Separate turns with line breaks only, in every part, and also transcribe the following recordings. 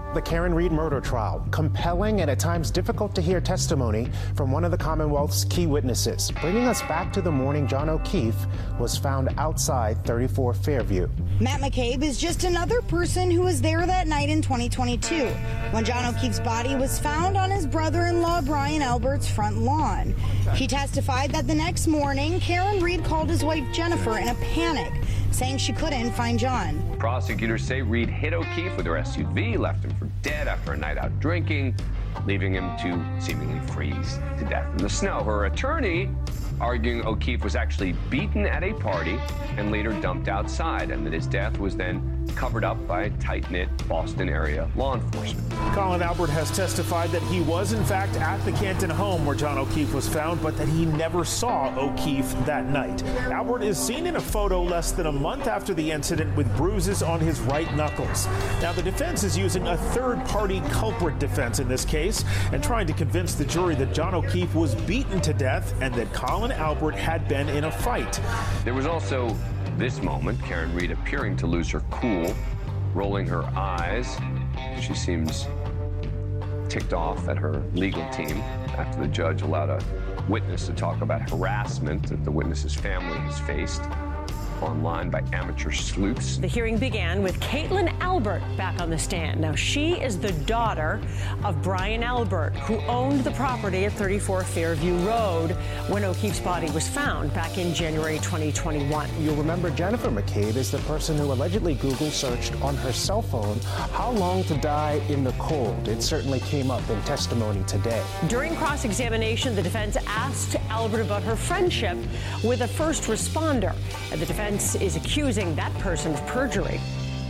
The Karen Read murder trial. Compelling and at times difficult to hear testimony from one of the Commonwealth's key witnesses. Bringing us back to the morning John O'Keefe was found outside 34 Fairview.
Matt McCabe is just another person who was there that night in 2022 when John O'Keefe's body was found on his brother-in-law Brian Albert's front lawn. He testified that the next morning, Karen Read called his wife Jennifer in a panic, saying she couldn't find John.
Prosecutors say Read hit O'Keefe with her SUV, left him for dead after a night out drinking, leaving him to seemingly freeze to death in the snow. Her attorney arguing O'Keefe was actually beaten at a party and later dumped outside, and that his death was then covered up by tight-knit Boston area law enforcement.
Colin Albert has testified that he was in fact at the Canton home where John O'Keefe was found, but that he never saw O'Keefe that night. Albert is seen in a photo less than a month after the incident with bruises on his right knuckles. Now, the defense is using a third-party culprit defense in this case and trying to convince the jury that John O'Keefe was beaten to death and that Colin Albert had been in a fight.
There was also this moment, Karen Read appearing to lose her cool, rolling her eyes. She seems ticked off at her legal team after the judge allowed a witness to talk about harassment that the witness's family has faced online by amateur sleuths.
The hearing began with Caitlin Albert back on the stand. Now, she is the daughter of Brian Albert, who owned the property at 34 Fairview Road when O'Keefe's body was found back in January 2021.
You'll remember Jennifer McCabe is the person who allegedly Google searched on her cell phone how long to die in the cold. It certainly came up in testimony today.
During cross-examination, the defense asked Albert about her friendship with a first responder. And the defense is accusing that person of perjury.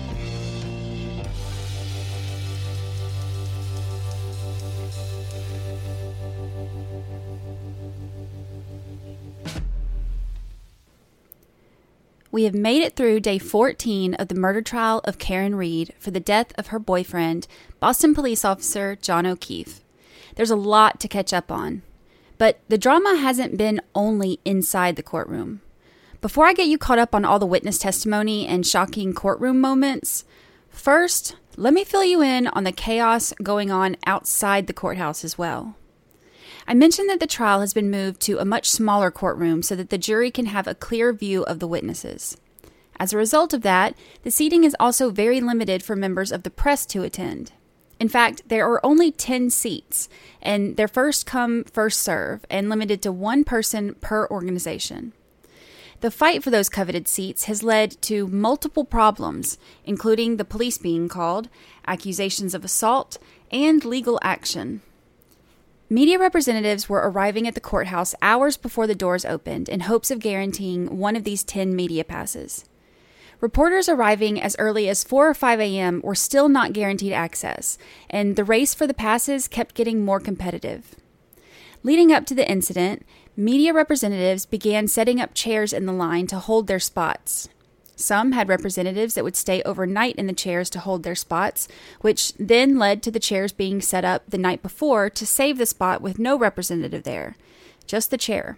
We have made it through day 14 of the murder trial of Karen Read for the death of her boyfriend, Boston police officer John O'Keefe. There's a lot to catch up on, but the drama hasn't been only inside the courtroom. Before I get you caught up on all the witness testimony and shocking courtroom moments, first, let me fill you in on the chaos going on outside the courthouse as well. I mentioned that the trial has been moved to a much smaller courtroom so that the jury can have a clear view of the witnesses. As a result of that, the seating is also very limited for members of the press to attend. In fact, there are only 10 seats, and they're first come, first serve, and limited to one person per organization. The fight for those coveted seats has led to multiple problems, including the police being called, accusations of assault, and legal action. Media representatives were arriving at the courthouse hours before the doors opened in hopes of guaranteeing one of these 10 media passes. Reporters arriving as early as 4 or 5 a.m. were still not guaranteed access, and the race for the passes kept getting more competitive. Leading up to the incident, media representatives began setting up chairs in the line to hold their spots. Some had representatives that would stay overnight in the chairs to hold their spots, which then led to the chairs being set up the night before to save the spot with no representative there, just the chair.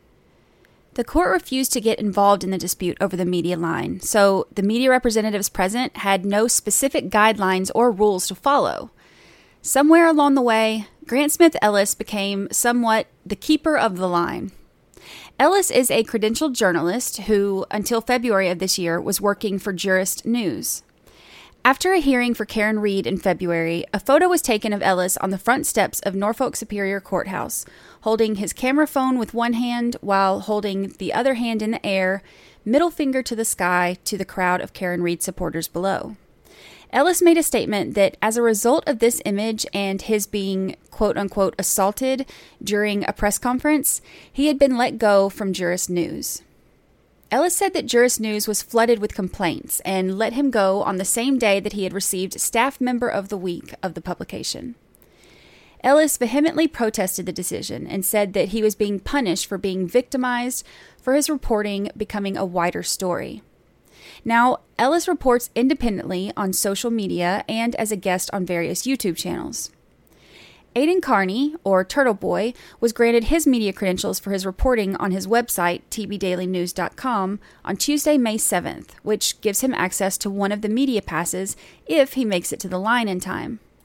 The court refused to get involved in the dispute over the media line, so the media representatives present had no specific guidelines or rules to follow. Somewhere along the way, Grant Smith Ellis became somewhat the keeper of the line. Ellis is a credentialed journalist who, until February of this year, was working for Jurist News. After a hearing for Karen Read in February, a photo was taken of Ellis on the front steps of Norfolk Superior Courthouse, holding his camera phone with one hand while holding the other hand in the air, middle finger to the sky, to the crowd of Karen Read supporters below. Ellis made a statement that as a result of this image and his being quote-unquote assaulted during a press conference, he had been let go from Jurist News. Ellis said that Jurist News was flooded with complaints and let him go on the same day that he had received Staff Member of the Week of the publication. Ellis vehemently protested the decision and said that he was being punished for being victimized for his reporting becoming a wider story. Now, Ellis reports independently on social media and as a guest on various YouTube channels. Aidan Carney, or Turtle Boy, was granted his media credentials for his reporting on his website, tbdailynews.com, on Tuesday, May 7th, which gives him access to one of the media passes if he makes it to the line in time.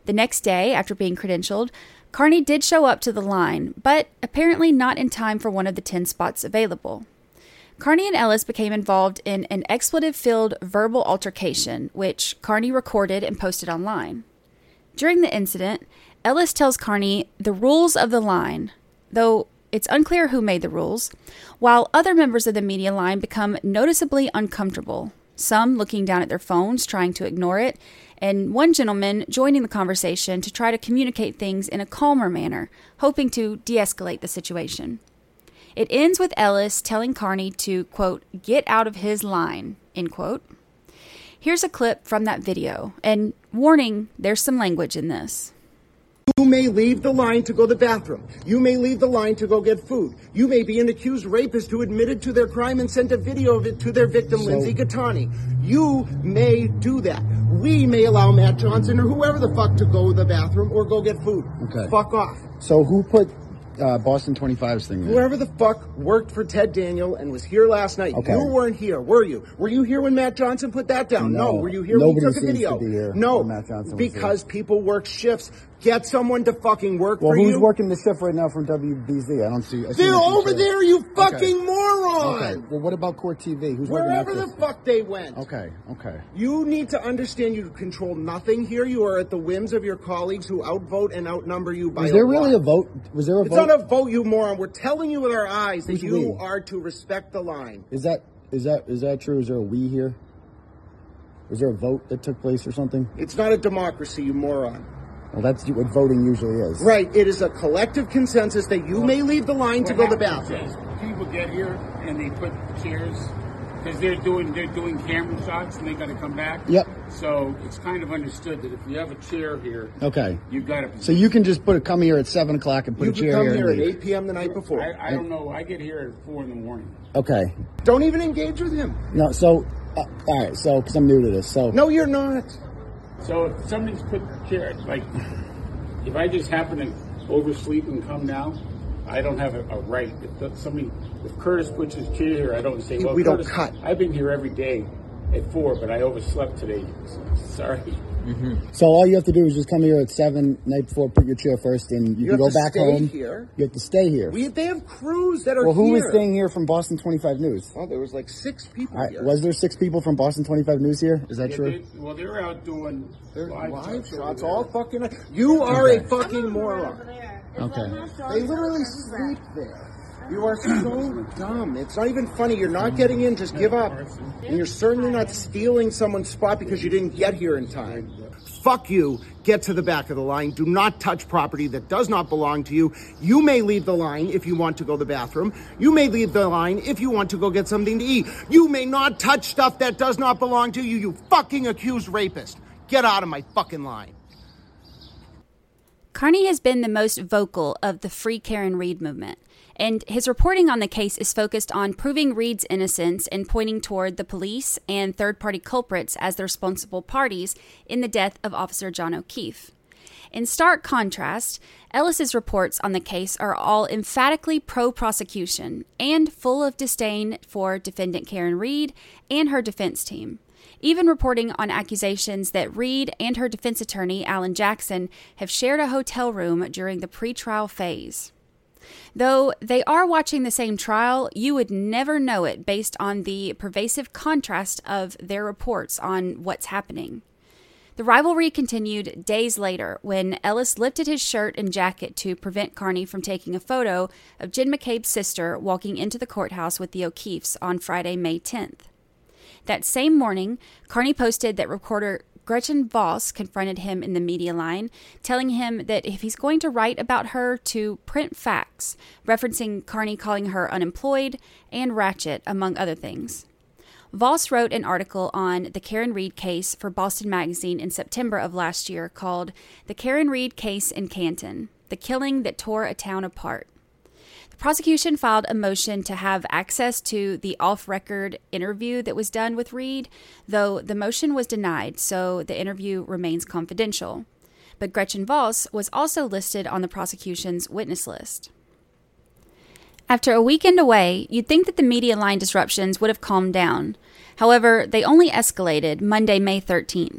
The next day, after being credentialed, Carney did show up to the line, but apparently not in time for one of the 10 spots available. Carney and Ellis became involved in an expletive-filled verbal altercation, which Carney recorded and posted online. During the incident, Ellis tells Carney the rules of the line, though it's unclear who made the rules, while other members of the media line become noticeably uncomfortable, some looking down at their phones, trying to ignore it, and one gentleman joining the conversation to try to communicate things in a calmer manner, hoping to de-escalate the situation. It ends with Ellis telling Carney to, quote, get out of his line, end quote. Here's a clip from that video, and warning, there's some language in this.
You may leave the line to go to the bathroom. You may leave the line to go get food. You may be an accused rapist who admitted to their crime and sent a video of it to their victim, Lindsay Gattani. You may do that. We may allow Matt Johnson or whoever the fuck to go to the bathroom or go get food.
Okay.
Fuck off.
So who put Boston 25's thing there?
Whoever the fuck worked for Ted Daniel and was here last night.
Okay.
You weren't here, were you? Were you here when Matt Johnson put that down?
No.
Were you here when he took a
Nobody
video?
seems to be here
No.
when Matt Johnson was
because
here.
people work shifts. Get someone to fucking work
Well,
for you.
who's working the shift right now from WBZ? I don't see.
They're over there, you fucking moron!
Okay. Well, what about Court TV? Who's
Wherever
working
the
that
fuck they went.
Okay.
You need to understand you control nothing here. You are at the whims of your colleagues who outvote and outnumber you by
Was there
a
really
lot.
a vote? Was there a
It's
vote?
not a vote, you moron. We're telling you with our eyes that
Who's
you
we?
are to respect the line.
Is that true? Is there a we here? Was there a vote that took place or something?
It's not a democracy, you moron.
Well, that's what voting usually is.
Right. It is a collective consensus that you may leave the line to go to the
happens
bathroom.
is people get here and they put chairs because they're doing camera shots and they got to come back.
Yep.
So it's kind of understood that if you have a chair here,
Okay.
you've got to.
So you can just come here at 7 o'clock and put
You
a
can
chair
come
here
here
and
at
leave.
8 p.m. the night before.
I don't know. I get here at 4 in the morning.
Okay.
Don't even engage with him.
No. So, all right. So, because I'm new to this, so
No, you're not.
So if somebody's put a chair, like if I just happen to oversleep and come now, I don't have a right. If Curtis puts his chair here, I don't say, well,
We don't
Curtis,
cut.
I've been here every day at 4, but I overslept today. Sorry.
So all you have to do is just come here at 7 night before, put your chair first, and you can
have
go
to
back
stay
home.
here.
You have to stay here.
They have crews that are
Well, who
here.
was staying here from Boston 25 News?
Oh, there was like 6 people
All right,
here.
was there 6 people from Boston 25 News here? Is that
Yeah,
true?
they were out doing
They're
live
live
shots
shots
over
all
there.
fucking. You are a fucking moron.
Okay.
They literally sleep there. You are so dumb. It's not even funny. You're not getting in. Just give up. And you're certainly not stealing someone's spot because you didn't get here in time. Fuck you. Get to the back of the line. Do not touch property that does not belong to you. You may leave the line if you want to go to the bathroom. You may leave the line if you want to go get something to eat. You may not touch stuff that does not belong to you, you fucking accused rapist. Get out of my fucking line.
Carney has been the most vocal of the Free Karen Read movement, and his reporting on the case is focused on proving Read's innocence and pointing toward the police and third-party culprits as the responsible parties in the death of Officer John O'Keefe. In stark contrast, Ellis's reports on the case are all emphatically pro-prosecution and full of disdain for defendant Karen Read and her defense team, even reporting on accusations that Read and her defense attorney, Alan Jackson, have shared a hotel room during the pretrial phase. Though they are watching the same trial, you would never know it based on the pervasive contrast of their reports on what's happening. The rivalry continued days later when Ellis lifted his shirt and jacket to prevent Carney from taking a photo of Jen McCabe's sister walking into the courthouse with the O'Keefes on Friday, May 10th. That same morning, Carney posted that reporter Gretchen Voss confronted him in the media line, telling him that if he's going to write about her, to print facts, referencing Carney calling her unemployed and ratchet, among other things. Voss wrote an article on the Karen Read case for Boston Magazine in September of last year called The Karen Read Case in Canton, The Killing That Tore a Town Apart. The prosecution filed a motion to have access to the off-record interview that was done with Read, though the motion was denied, so the interview remains confidential. But Gretchen Voss was also listed on the prosecution's witness list. After a weekend away, you'd think that the media line disruptions would have calmed down. However, they only escalated Monday, May 13th.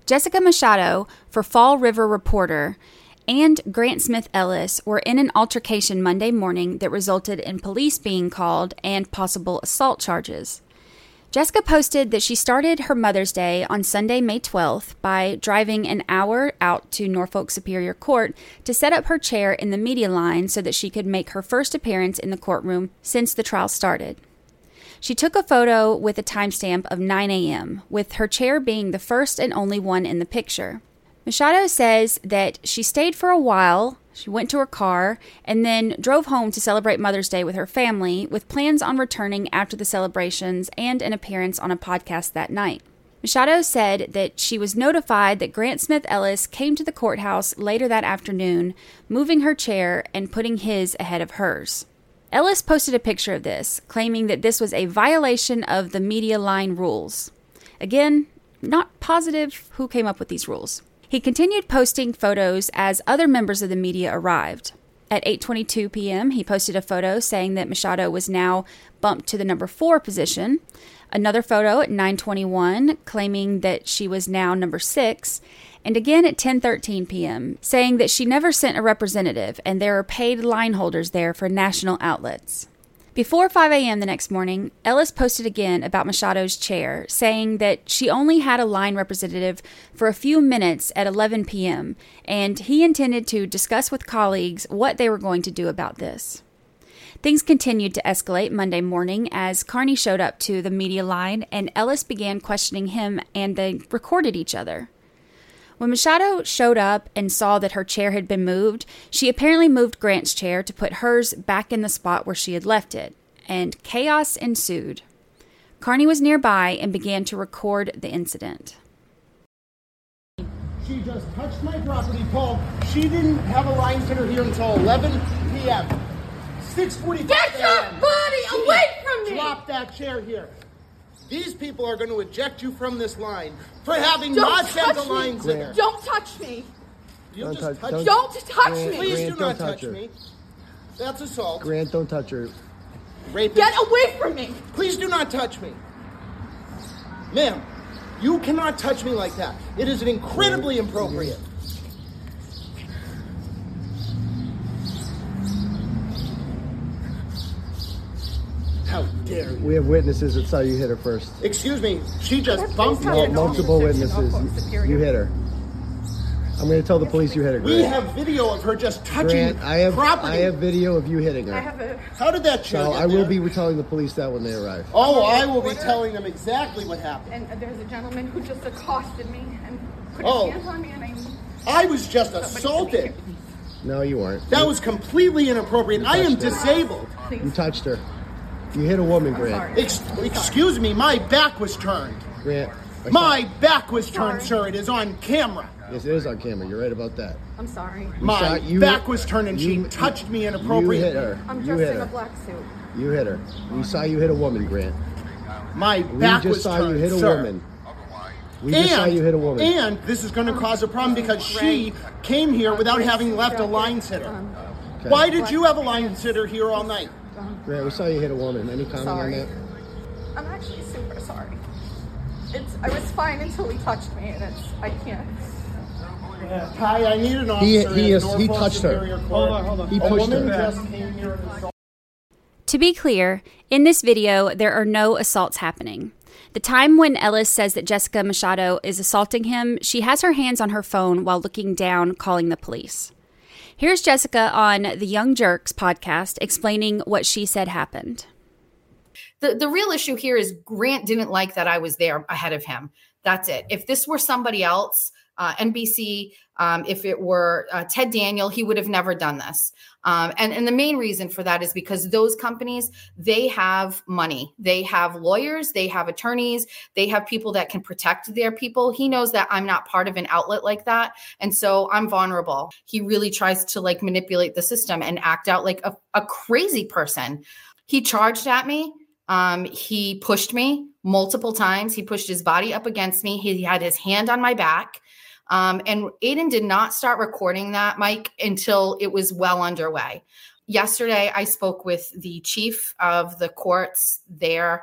Jessica Machado, for Fall River Reporter, and Grant Smith Ellis were in an altercation Monday morning that resulted in police being called and possible assault charges. Jessica posted that she started her Mother's Day on Sunday, May 12th by driving an hour out to Norfolk Superior Court to set up her chair in the media line so that she could make her first appearance in the courtroom since the trial started. She took a photo with a timestamp of 9 a.m., with her chair being the first and only one in the picture. Machado says that she stayed for a while, she went to her car, and then drove home to celebrate Mother's Day with her family, with plans on returning after the celebrations and an appearance on a podcast that night. Machado said that she was notified that Grant Smith Ellis came to the courthouse later that afternoon, moving her chair and putting his ahead of hers. Ellis posted a picture of this, claiming that this was a violation of the media line rules. Again, not positive who came up with these rules. He continued posting photos as other members of the media arrived. At 8:22 p.m., he posted a photo saying that Machado was now bumped to the number 4 position. Another photo at 9:21 claiming that she was now number 6. And again at 10:13 p.m., saying that she never sent a representative and there are paid line holders there for national outlets. Before 5 a.m. the next morning, Ellis posted again about Machado's chair, saying that she only had a line representative for a few minutes at 11 p.m., and he intended to discuss with colleagues what they were going to do about this. Things continued to escalate Monday morning as Carney showed up to the media line and Ellis began questioning him, and they recorded each other. When Machado showed up and saw that her chair had been moved, she apparently moved Grant's chair to put hers back in the spot where she had left it, and chaos ensued. Carney was nearby and began to record the incident.
She just touched my property, Paul. She didn't have a line sitter here until 11 p.m. 6:45
Get your body away from me!
Drop that chair here. These people are going to eject you from this line for having not sent a line sitter.
Don't touch me.
Don't touch
me.
Please do not touch me. That's assault.
Grant, don't touch her.
Rapist.
Get away from me.
Please do not touch me. Ma'am, you cannot touch me like that. It is incredibly inappropriate. How dare you?
We have witnesses that saw you hit her first.
Excuse me, she just bumped me.
Multiple witnesses. You hit her. I'm going to tell the police you hit her, Grant.
We have video of her just touching
Grant, I
property.
have video of you hitting her.
How did that chair
So
get
I will
there?
be telling the police that when they arrive.
Oh, I will be telling them exactly what happened.
And there's a gentleman who just accosted me and put
Oh.
his hands on me, and
I was just assaulted.
No, you weren't.
That was completely inappropriate. I am
touched her.
disabled.
You touched her. You hit a woman, Grant.
Excuse me, my back was turned.
Grant.
My back was turned, sir. It is on camera.
Yes, it is on camera. You're right about that.
I'm sorry.
My back was turned and she touched me inappropriately.
You hit her.
I'm
You
dressed
hit
in
her.
a black suit.
You hit her. We saw you hit a woman, Grant.
My back
We
was
just saw
turned,
you hit a
sir.
woman. We just saw you hit a woman.
And this is going to cause a problem because she came here without having left a line sitter.
Okay.
Why did you have a line sitter here all night?
Grant, we saw you hit a woman. Any comment on that?
I'm actually super sorry. I was fine until he touched me, and I can't.
Kai, I need an officer.
He touched her.
Hold on.
He pushed her.
Just came here and assaulted.
To be clear, in this video, there are no assaults happening. The time when Ellis says that Jessica Machado is assaulting him, she has her hands on her phone while looking down, calling the police. Here's Jessica on the Young Jerks podcast explaining what she said happened.
The real issue here is Grant didn't like that I was there ahead of him. That's it. If this were somebody else, NBC, if it were Ted Daniel, he would have never done this. And the main reason for that is because those companies, they have money. They have lawyers, they have attorneys, they have people that can protect their people. He knows that I'm not part of an outlet like that. And so I'm vulnerable. He really tries to manipulate the system and act out like a crazy person. He charged at me. He pushed me multiple times. He pushed his body up against me. He had his hand on my back. And Aiden did not start recording that, Mike, until it was well underway. Yesterday, I spoke with the chief of the courts there.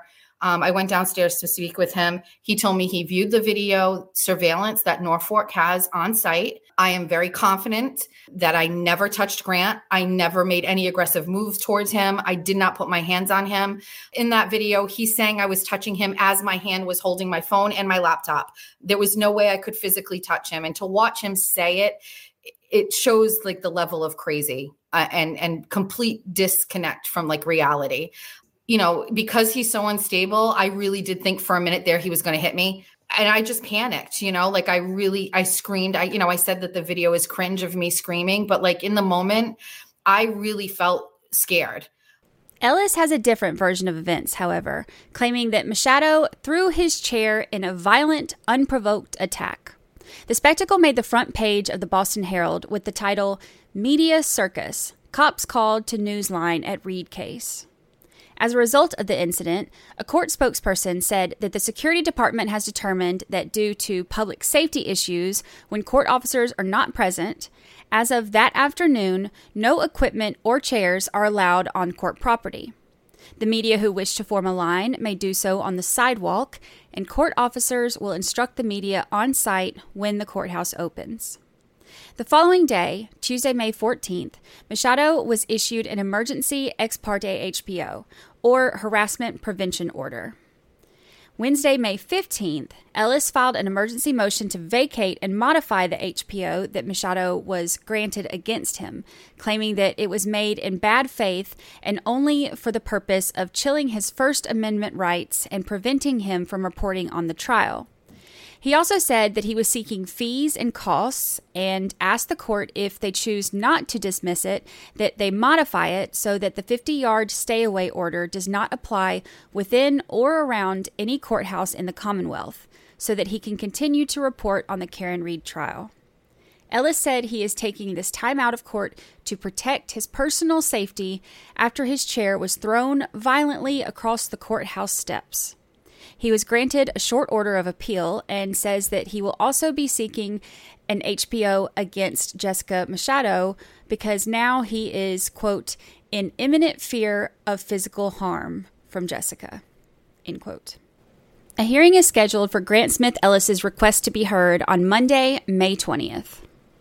I went downstairs to speak with him. He told me he viewed the video surveillance that Norfolk has on site. I am very confident that I never touched Grant. I never made any aggressive moves towards him. I did not put my hands on him. In that video, he's saying I was touching him as my hand was holding my phone and my laptop. There was no way I could physically touch him. And to watch him say it, it shows like the level of crazy and complete disconnect from like reality. You know, because he's so unstable, I really did think for a minute there he was going to hit me. And I just panicked, you know, like I screamed. I said that the video is cringe of me screaming, but like in the moment, I really felt scared.
Ellis has a different version of events, however, claiming that Machado threw his chair in a violent, unprovoked attack. The spectacle made the front page of the Boston Herald with the title, "Media Circus, Cops Called to Newsline at Reed Case." As a result of the incident, a court spokesperson said that the security department has determined that due to public safety issues when court officers are not present, as of that afternoon, no equipment or chairs are allowed on court property. The media who wish to form a line may do so on the sidewalk, and court officers will instruct the media on site when the courthouse opens. The following day, Tuesday, May 14th, Machado was issued an emergency ex parte HPO, or harassment prevention order. Wednesday, May 15th, Ellis filed an emergency motion to vacate and modify the HPO that Machado was granted against him, claiming that it was made in bad faith and only for the purpose of chilling his First Amendment rights and preventing him from reporting on the trial. He also said that he was seeking fees and costs and asked the court, if they choose not to dismiss it, that they modify it so that the 50-yard stay-away order does not apply within or around any courthouse in the Commonwealth, so that he can continue to report on the Karen Read trial. Ellis said he is taking this time out of court to protect his personal safety after his chair was thrown violently across the courthouse steps. He was granted a short order of appeal and says that he will also be seeking an HPO against Jessica Machado because now he is, quote, in imminent fear of physical harm from Jessica, end quote. A hearing is scheduled for Grant Smith Ellis's request to be heard on Monday, May 20th.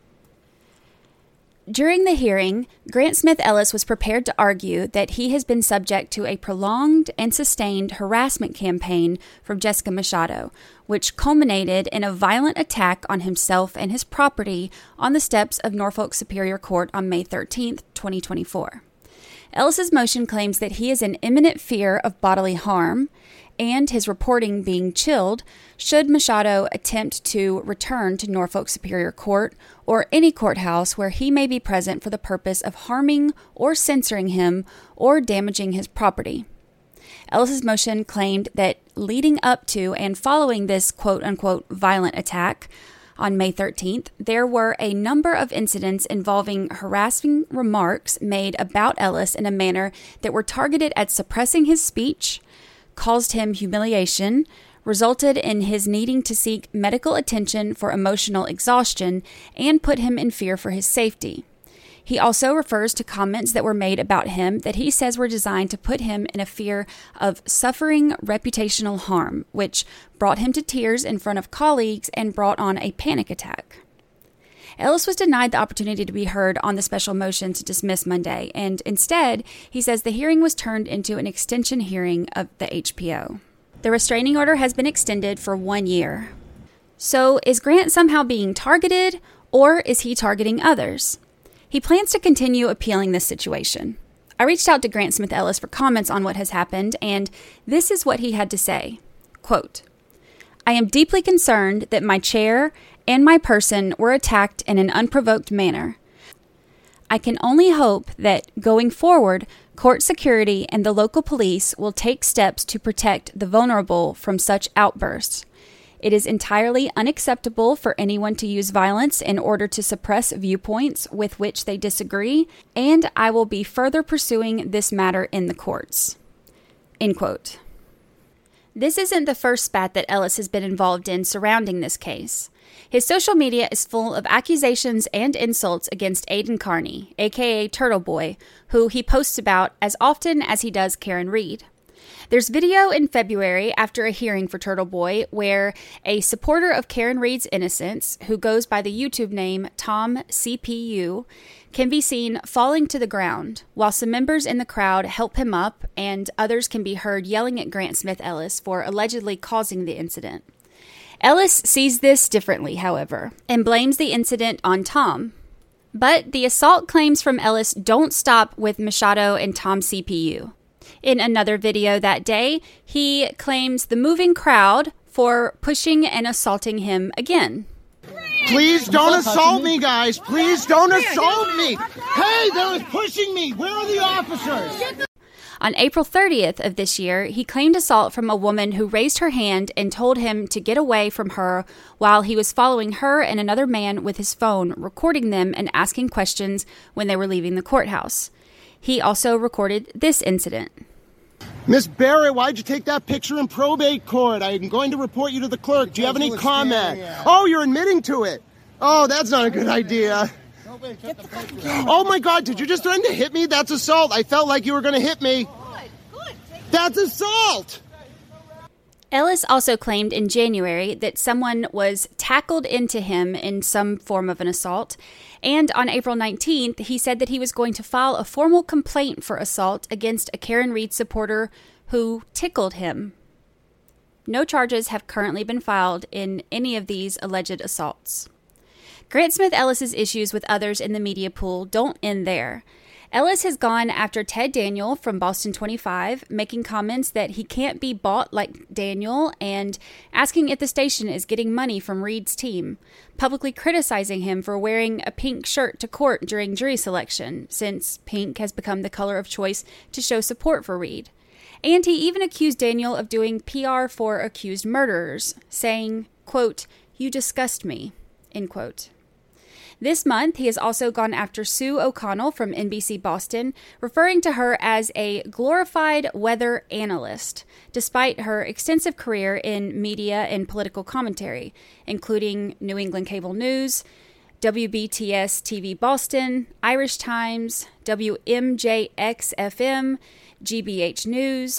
During the hearing, Grant Smith Ellis was prepared to argue that he has been subject to a prolonged and sustained harassment campaign from Jessica Machado, which culminated in a violent attack on himself and his property on the steps of Norfolk Superior Court on May 13, 2024. Ellis's motion claims that he is in imminent fear of bodily harm and his reporting being chilled should Machado attempt to return to Norfolk Superior Court or any courthouse where he may be present for the purpose of harming or censoring him or damaging his property. Ellis's motion claimed that leading up to and following this quote-unquote violent attack on May 13th, there were a number of incidents involving harassing remarks made about Ellis in a manner that were targeted at suppressing his speech, caused him humiliation, resulted in his needing to seek medical attention for emotional exhaustion, and put him in fear for his safety. He also refers to comments that were made about him that he says were designed to put him in a fear of suffering reputational harm, which brought him to tears in front of colleagues and brought on a panic attack. Ellis was denied the opportunity to be heard on the special motion to dismiss Monday, and instead, he says the hearing was turned into an extension hearing of the HPO. The restraining order has been extended for 1 year. So, is Grant somehow being targeted, or is he targeting others? He plans to continue appealing this situation. I reached out to Grant Smith Ellis for comments on what has happened, and this is what he had to say. Quote, "I am deeply concerned that my chair and my person were attacked in an unprovoked manner. I can only hope that, going forward, court security and the local police will take steps to protect the vulnerable from such outbursts. It is entirely unacceptable for anyone to use violence in order to suppress viewpoints with which they disagree, and I will be further pursuing this matter in the courts." End quote. This isn't the first spat that Ellis has been involved in surrounding this case. His social media is full of accusations and insults against Aiden Carney, aka Turtle Boy, who he posts about as often as he does Karen Read. There's video in February after a hearing for Turtle Boy where a supporter of Karen Read's innocence, who goes by the YouTube name Tom CPU, can be seen falling to the ground, while some members in the crowd help him up and others can be heard yelling at Grant Smith Ellis for allegedly causing the incident. Ellis sees this differently, however, and blames the incident on Tom. But the assault claims from Ellis don't stop with Machado and Tom CPU. In another video that day, he claims the moving crowd for pushing and assaulting him again.
Please don't assault me, guys. Please don't assault me. Hey, they're pushing me. Where are the officers?
On April 30th of this year, he claimed assault from a woman who raised her hand and told him to get away from her while he was following her and another man with his phone, recording them and asking questions when they were leaving the courthouse. He also recorded this incident.
Miss Barrett, why'd you take that picture in probate court? I'm going to report you to the clerk. Do you have any comment? Oh, you're admitting to it. Oh, that's not a good idea. Oh my God, did you just threaten to hit me? That's assault. I felt like you were going to hit me. Good. That's assault.
Ellis also claimed in January that someone was tackled into him in some form of an assault. And on April 19th, he said that he was going to file a formal complaint for assault against a Karen Read supporter who tickled him. No charges have currently been filed in any of these alleged assaults. Grant Smith Ellis's issues with others in the media pool don't end there. Ellis has gone after Ted Daniel from Boston 25, making comments that he can't be bought like Daniel and asking if the station is getting money from Read's team, publicly criticizing him for wearing a pink shirt to court during jury selection, since pink has become the color of choice to show support for Read. And he even accused Daniel of doing PR for accused murderers, saying, quote, "You disgust me," end quote. This month, he has also gone after Sue O'Connell from NBC Boston, referring to her as a glorified weather analyst, despite her extensive career in media and political commentary, including New England Cable News, WBTS TV Boston, Irish Times, WMJX-FM, GBH News,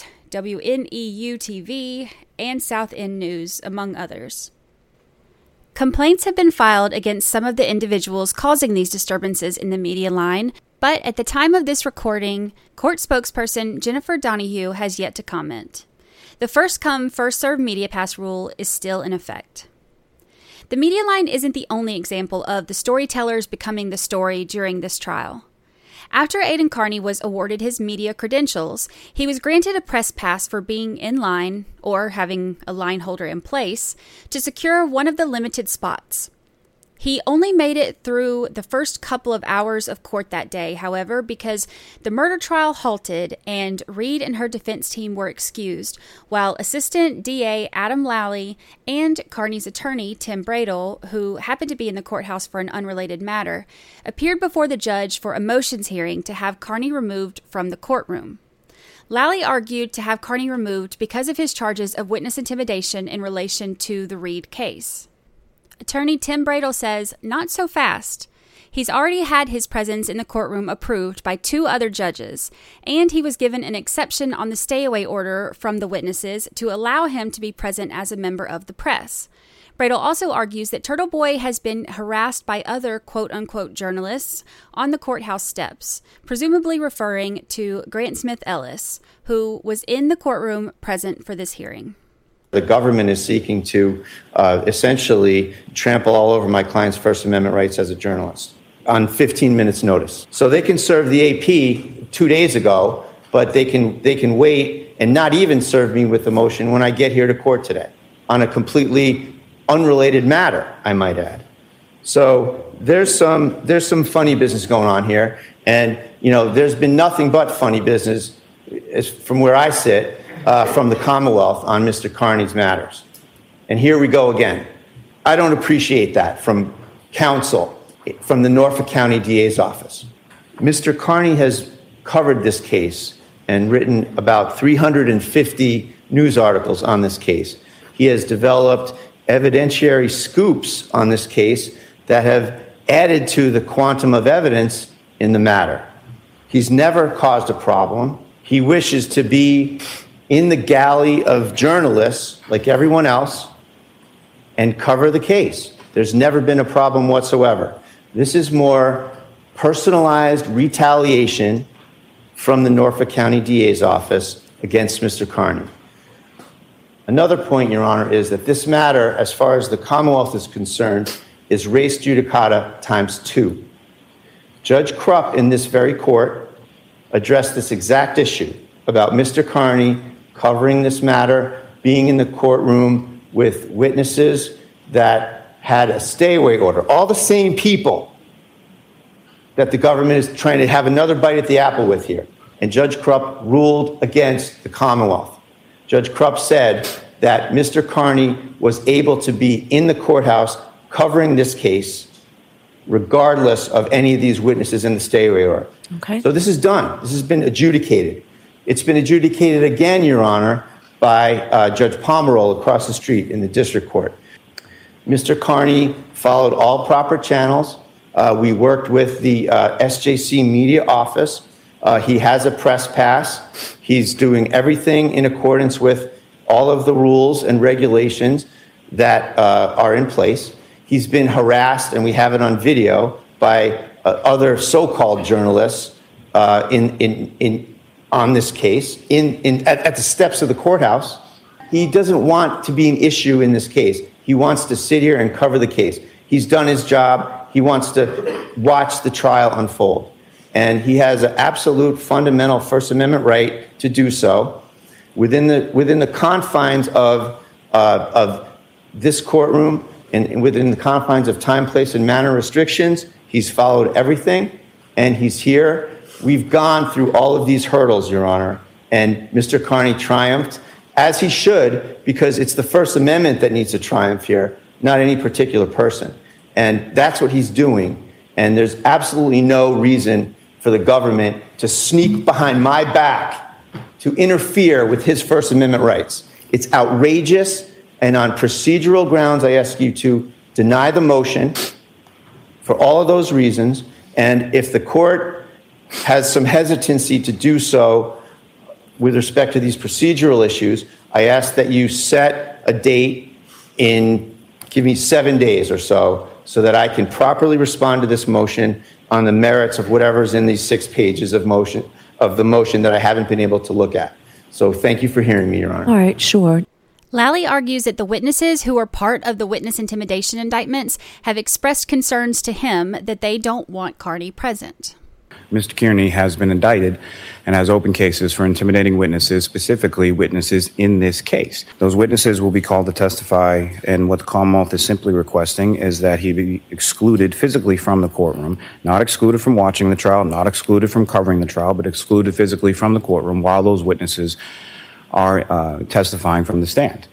WNEU TV, and South End News, among others. Complaints have been filed against some of the individuals causing these disturbances in the media line, but at the time of this recording, court spokesperson Jennifer Donahue has yet to comment. The first-come, first-served media pass rule is still in effect. The media line isn't the only example of the storytellers becoming the story during this trial. After Aidan Carney was awarded his media credentials, he was granted a press pass for being in line, or having a line holder in place, to secure one of the limited spots. He only made it through the first couple of hours of court that day, however, because the murder trial halted and Read and her defense team were excused, while Assistant DA Adam Lally and Carney's attorney, Tim Bradel, who happened to be in the courthouse for an unrelated matter, appeared before the judge for a motions hearing to have Carney removed from the courtroom. Lally argued to have Carney removed because of his charges of witness intimidation in relation to the Read case. Attorney Tim Bradel says, not so fast. He's already had his presence in the courtroom approved by 2 other judges, and he was given an exception on the stay-away order from the witnesses to allow him to be present as a member of the press. Bradel also argues that Turtle Boy has been harassed by other quote-unquote journalists on the courthouse steps, presumably referring to Grant Smith Ellis, who was in the courtroom present for this hearing.
The government is seeking to essentially trample all over my client's First Amendment rights as a journalist on 15 minutes notice. So they can serve the AP 2 days ago, but they can wait and not even serve me with the motion when I get here to court today on a completely unrelated matter, I might add. So there's some funny business going on here. And, you know, there's been nothing but funny business from where I sit from the Commonwealth on Mr. Carney's matters. And here we go again. I don't appreciate that from counsel, from the Norfolk County DA's office. Mr. Carney has covered this case and written about 350 news articles on this case. He has developed evidentiary scoops on this case that have added to the quantum of evidence in the matter. He's never caused a problem. He wishes to be in the galley of journalists, like everyone else, and cover the case. There's never been a problem whatsoever. This is more personalized retaliation from the Norfolk County DA's office against Mr. Carney. Another point, Your Honor, is that this matter, as far as the Commonwealth is concerned, is res judicata times 2. Judge Krupp in this very court addressed this exact issue about Mr. Carney covering this matter, being in the courtroom with witnesses that had a stay-away order. All the same people that the government is trying to have another bite at the apple with here. And Judge Krupp ruled against the Commonwealth. Judge Krupp said that Mr. Carney was able to be in the courthouse covering this case regardless of any of these witnesses in the stay-away order.
Okay.
So this is done. This has been adjudicated. It's been adjudicated again, Your Honor, by Judge Pomeroy across the street in the district court. Mr. Carney followed all proper channels. We worked with the SJC media office. He has a press pass. He's doing everything in accordance with all of the rules and regulations that are in place. He's been harassed, and we have it on video, by other so-called journalists on this case at the steps of the courthouse. He doesn't want to be an issue in this case. He wants to sit here and cover the case. He's done his job. He wants to watch the trial unfold. And he has an absolute fundamental First Amendment right to do so within the confines of this courtroom and within the confines of time, place, and manner restrictions. He's followed everything, and he's here. We've gone through all of these hurdles, Your Honor, and Mr. Carney triumphed, as he should, because it's the First Amendment that needs to triumph here, not any particular person. And that's what he's doing. And there's absolutely no reason for the government to sneak behind my back to interfere with his First Amendment rights. It's outrageous, and on procedural grounds, I ask you to deny the motion for all of those reasons. And if the court has some hesitancy to do so with respect to these procedural issues, I ask that you set a date give me 7 days or so that I can properly respond to this motion on the merits of whatever's in these 6 pages of the motion that I haven't been able to look at. So thank you for hearing me, Your Honor.
All right, sure.
Lally argues that the witnesses who are part of the witness intimidation indictments have expressed concerns to him that they don't want Carney present.
Mr. Kearney has been indicted and has open cases for intimidating witnesses, specifically witnesses in this case. Those witnesses will be called to testify, and what the Commonwealth is simply requesting is that he be excluded physically from the courtroom, not excluded from watching the trial, not excluded from covering the trial, but excluded physically from the courtroom while those witnesses are testifying from the stand.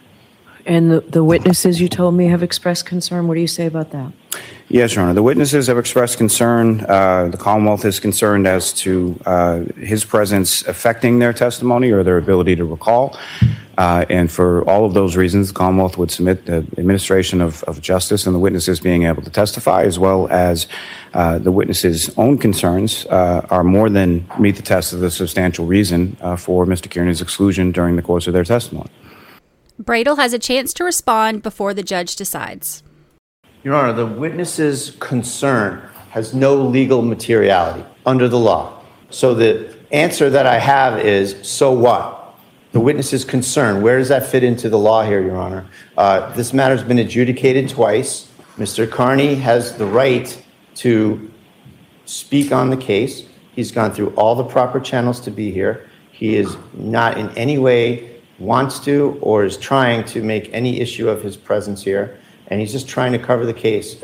And the witnesses you told me have expressed concern. What do you say about that?
Yes, Your Honor. The witnesses have expressed concern. The Commonwealth is concerned as to his presence affecting their testimony or their ability to recall. And for all of those reasons, the Commonwealth would submit the administration of justice and the witnesses being able to testify, as well as the witnesses' own concerns are more than meet the test of the substantial reason for Mr. Kearney's exclusion during the course of their testimony.
Bradel has a chance to respond before the judge decides.
Your Honor, the witness's concern has no legal materiality under the law. So the answer that I have is, so what? The witness's concern, where does that fit into the law here, Your Honor? This matter's been adjudicated twice. Mr. Carney has the right to speak on the case. He's gone through all the proper channels to be here. He is not in any way wants to or is trying to make any issue of his presence here, and he's just trying to cover the case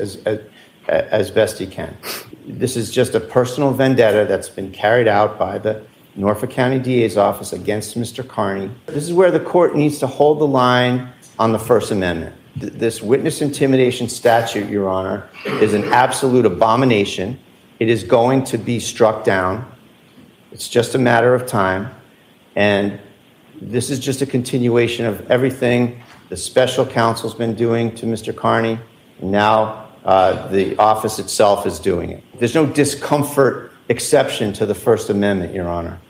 as best he can. This is just a personal vendetta that's been carried out by the Norfolk County DA's office against Mr. Carney. This is where the court needs to hold the line on the First Amendment. This witness intimidation statute, Your Honor, is an absolute abomination. It is going to be struck down. It's just a matter of time, and this is just a continuation of everything the special counsel's been doing to Mr. Carney. Now the office itself is doing it. There's no discomfort exception to the First Amendment, Your Honor.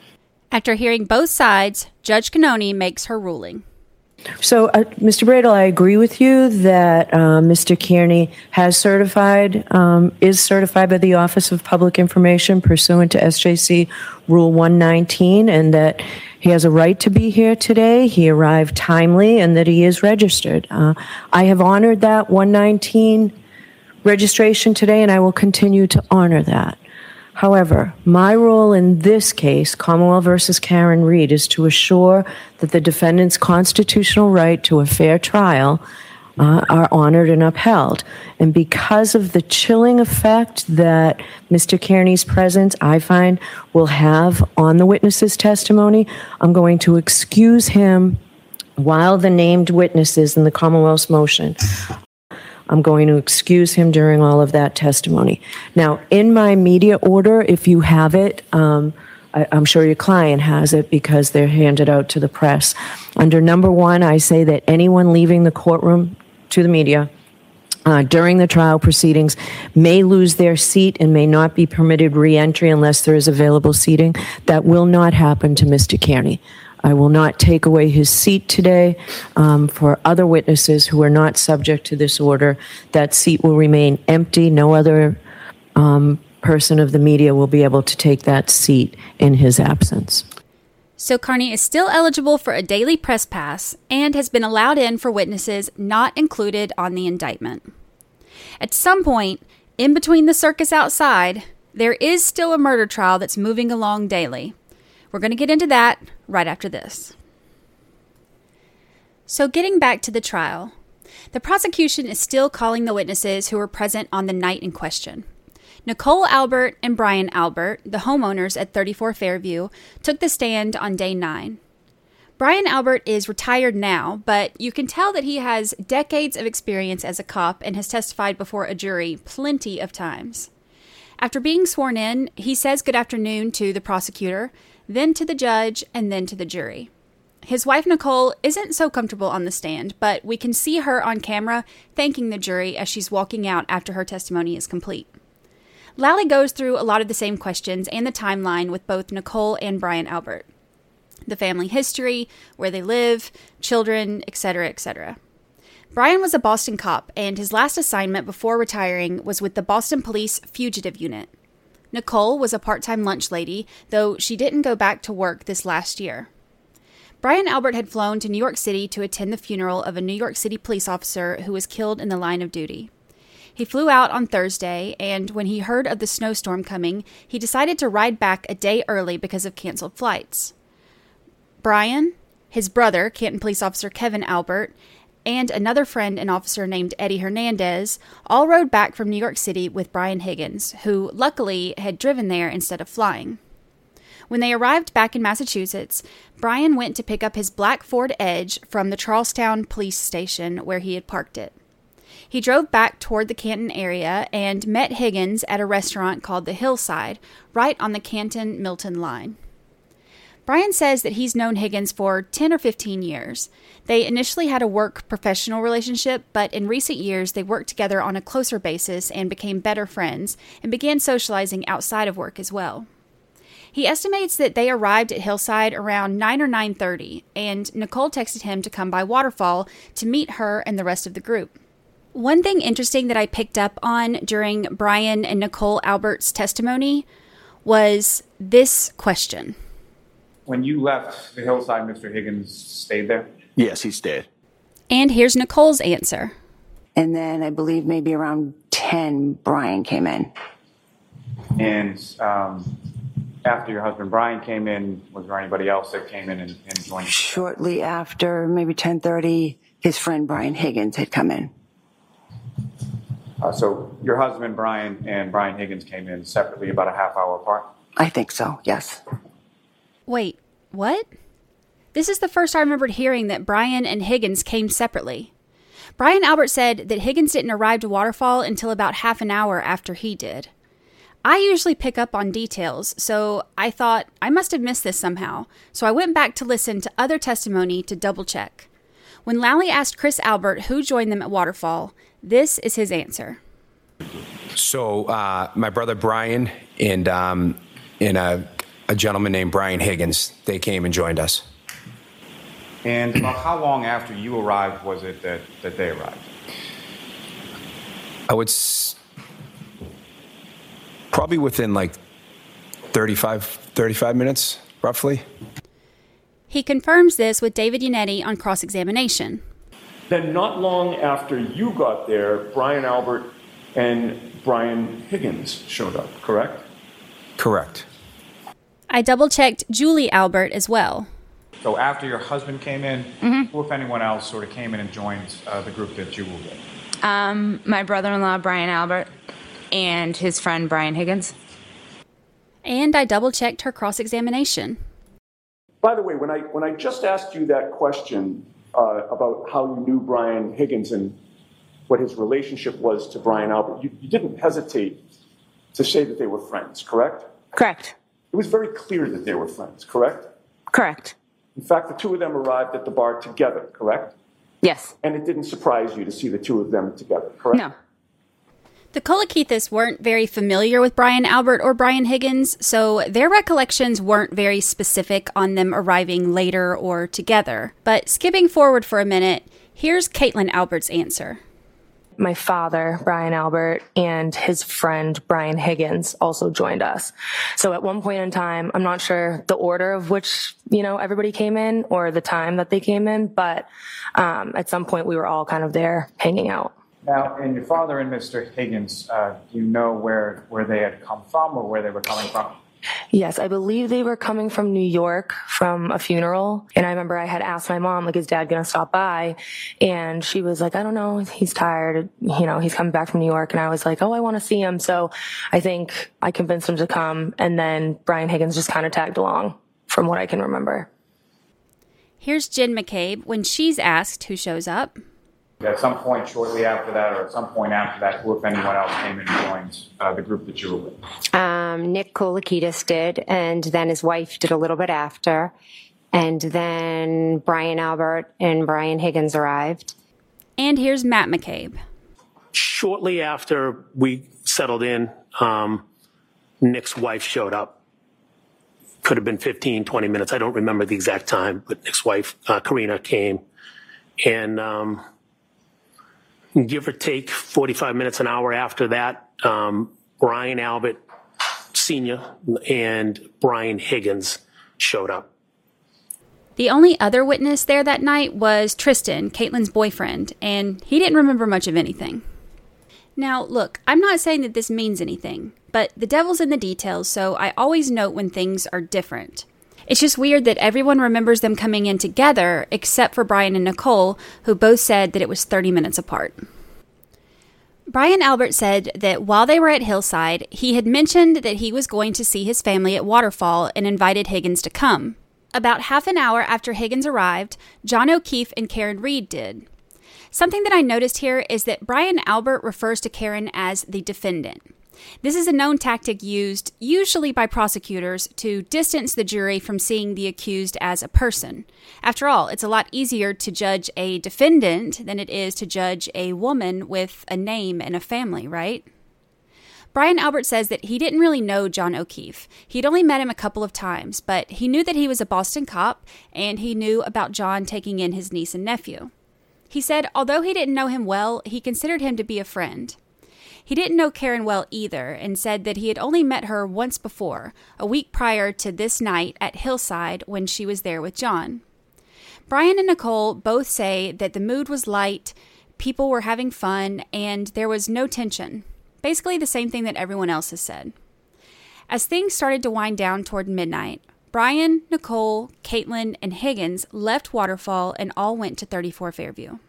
After hearing both sides, Judge Cannoni makes her ruling.
So, Mr. Bradel, I agree with you that Mr. Kearney is certified by the Office of Public Information pursuant to SJC Rule 119, and that he has a right to be here today. He arrived timely, and that he is registered. I have honored that 119 registration today, and I will continue to honor that. However, my role in this case, Commonwealth versus Karen Read, is to assure that the defendant's constitutional right to a fair trial are honored and upheld. And because of the chilling effect that Mr. Kearney's presence, I find, will have on the witness's testimony, I'm going to excuse him while the named witnesses in the Commonwealth's motion. I'm going to excuse him during all of that testimony. Now, in my media order, if you have it, I'm sure your client has it because they're handed out to the press. Under number 1, I say that anyone leaving the courtroom to the media during the trial proceedings may lose their seat and may not be permitted re-entry unless there is available seating. That will not happen to Mr. Kearney. I will not take away his seat today. For other witnesses who are not subject to this order, that seat will remain empty. No other person of the media will be able to take that seat in his absence.
So Kearney is still eligible for a daily press pass and has been allowed in for witnesses not included on the indictment. At some point, in between the circus outside, there is still a murder trial that's moving along daily. We're going to get into that right after this. So getting back to the trial, the prosecution is still calling the witnesses who were present on the night in question. Nicole Albert and Brian Albert, the homeowners at 34 Fairview, took the stand on day 9. Brian Albert is retired now, but you can tell that he has decades of experience as a cop and has testified before a jury plenty of times. After being sworn in, he says good afternoon to the prosecutor, then to the judge, and then to the jury. His wife, Nicole, isn't so comfortable on the stand, but we can see her on camera thanking the jury as she's walking out after her testimony is complete. Lally goes through a lot of the same questions and the timeline with both Nicole and Brian Albert. The family history, where they live, children, etc., etc. Brian was a Boston cop, and his last assignment before retiring was with the Boston Police Fugitive Unit. Nicole was a part-time lunch lady, though she didn't go back to work this last year. Brian Albert had flown to New York City to attend the funeral of a New York City police officer who was killed in the line of duty. He flew out on Thursday, and when he heard of the snowstorm coming, he decided to ride back a day early because of canceled flights. Brian, his brother, Canton Police Officer Kevin Albert, and another friend and officer named Eddie Hernandez all rode back from New York City with Brian Higgins, who luckily had driven there instead of flying. When they arrived back in Massachusetts, Brian went to pick up his black Ford Edge from the Charlestown police station where he had parked it. He drove back toward the Canton area and met Higgins at a restaurant called the Hillside, right on the Canton-Milton line. Brian says that he's known Higgins for 10 or 15 years. They initially had a work-professional relationship, but in recent years they worked together on a closer basis and became better friends and began socializing outside of work as well. He estimates that they arrived at Hillside around 9 or 9:30, and Nicole texted him to come by Waterfall to meet her and the rest of the group. One thing interesting that I picked up on during Brian and Nicole Albert's testimony was this question.
When you left the Hillside, Mr. Higgins stayed there?
Yes, he stayed.
And here's Nicole's answer.
And then I believe maybe around 10, Brian came in.
And after your husband Brian came in, was there anybody else that came in and joined you?
Shortly after, maybe 10:30, his friend Brian Higgins had come in.
So your husband Brian and Brian Higgins came in separately about a half hour apart?
I think so, yes.
Wait, what? This is the first I remembered hearing that Brian and Higgins came separately. Brian Albert said that Higgins didn't arrive to Waterfall until about half an hour after he did. I usually pick up on details, so I thought I must have missed this somehow, so I went back to listen to other testimony to double check. When Lally asked Chris Albert who joined them at Waterfall, this is his answer.
So my brother Brian and in a
a gentleman named Brian Higgins. They came and joined us.
And about how long after you arrived was it that they arrived?
I would probably within like 35 minutes, roughly.
He confirms this with David Yannetti on cross-examination.
Then not long after you got there, Brian Albert and Brian Higgins showed up, correct?
Correct.
I double-checked Julie Albert as well.
So after your husband came in, who, if anyone else, sort of came in and joined the group that you were with?
My brother-in-law, Brian Albert, and his friend, Brian Higgins.
And I double-checked her cross-examination.
By the way, when I just asked you that question about how you knew Brian Higgins and what his relationship was to Brian Albert, you didn't hesitate to say that they were friends, correct?
Correct.
It was very clear that they were friends, correct?
Correct.
In fact, the two of them arrived at the bar together, correct?
Yes.
And it didn't surprise you to see the two of them together, correct?
No. The Kolakithis weren't very familiar with Brian Albert or Brian Higgins, so their recollections weren't very specific on them arriving later or together. But skipping forward for a minute, here's Caitlin Albert's answer.
My father, Brian Albert, and his friend, Brian Higgins, also joined us. So at one point in time, I'm not sure the order of which, everybody came in or the time that they came in, but at some point we were all kind of there hanging out.
Now, and your father and Mr. Higgins, do you know where they had come from or where they were coming from?
Yes, I believe they were coming from New York from a funeral. And I remember I had asked my mom, is Dad going to stop by? And she was like, I don't know. He's tired. He's coming back from New York. And I was like, I want to see him. So I think I convinced him to come. And then Brian Higgins just kind of tagged along from what I can remember.
Here's Jen McCabe when she's asked who shows up.
At some point shortly after that, or at some point after that, who, if anyone else, came and joined the group that you were with?
Nick Kolakithis did, and then his wife did a little bit after. And then Brian Albert and Brian Higgins arrived.
And here's Matt McCabe.
Shortly after we settled in, Nick's wife showed up. Could have been 15, 20 minutes. I don't remember the exact time, but Nick's wife, Karina, came. And give or take 45 minutes, an hour after that, Brian Albert Sr. and Brian Higgins showed up.
The only other witness there that night was Tristan, Caitlin's boyfriend, and he didn't remember much of anything. Now, look, I'm not saying that this means anything, but the devil's in the details, so I always note when things are different. It's just weird that everyone remembers them coming in together except for Brian and Nicole, who both said that it was 30 minutes apart. Brian Albert said that while they were at Hillside, he had mentioned that he was going to see his family at Waterfall and invited Higgins to come. About half an hour after Higgins arrived, John O'Keefe and Karen Reed did. Something that I noticed here is that Brian Albert refers to Karen as the defendant. This is a known tactic used, usually by prosecutors, to distance the jury from seeing the accused as a person. After all, it's a lot easier to judge a defendant than it is to judge a woman with a name and a family, right? Brian Albert says that he didn't really know John O'Keefe. He'd only met him a couple of times, but he knew that he was a Boston cop, and he knew about John taking in his niece and nephew. He said although he didn't know him well, he considered him to be a friend. He didn't know Karen well either and said that he had only met her once before, a week prior to this night at Hillside when she was there with John. Brian and Nicole both say that the mood was light, people were having fun, and there was no tension. Basically the same thing that everyone else has said. As things started to wind down toward midnight, Brian, Nicole, Caitlin, and Higgins left Waterfall and all went to 34 Fairview.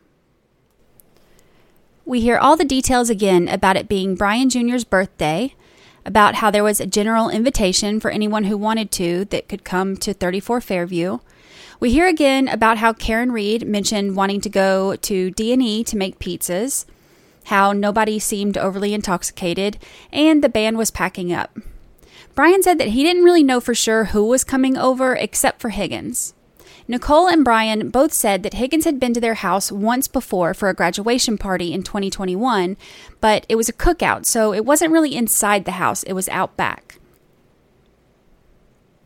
We hear all the details again about it being Brian Jr.'s birthday, about how there was a general invitation for anyone who wanted to that could come to 34 Fairview. We hear again about how Karen Reed mentioned wanting to go to D&E to make pizzas, how nobody seemed overly intoxicated, and the band was packing up. Brian said that he didn't really know for sure who was coming over except for Higgins. Nicole and Brian both said that Higgins had been to their house once before for a graduation party in 2021, but it was a cookout, so it wasn't really inside the house, it was out back.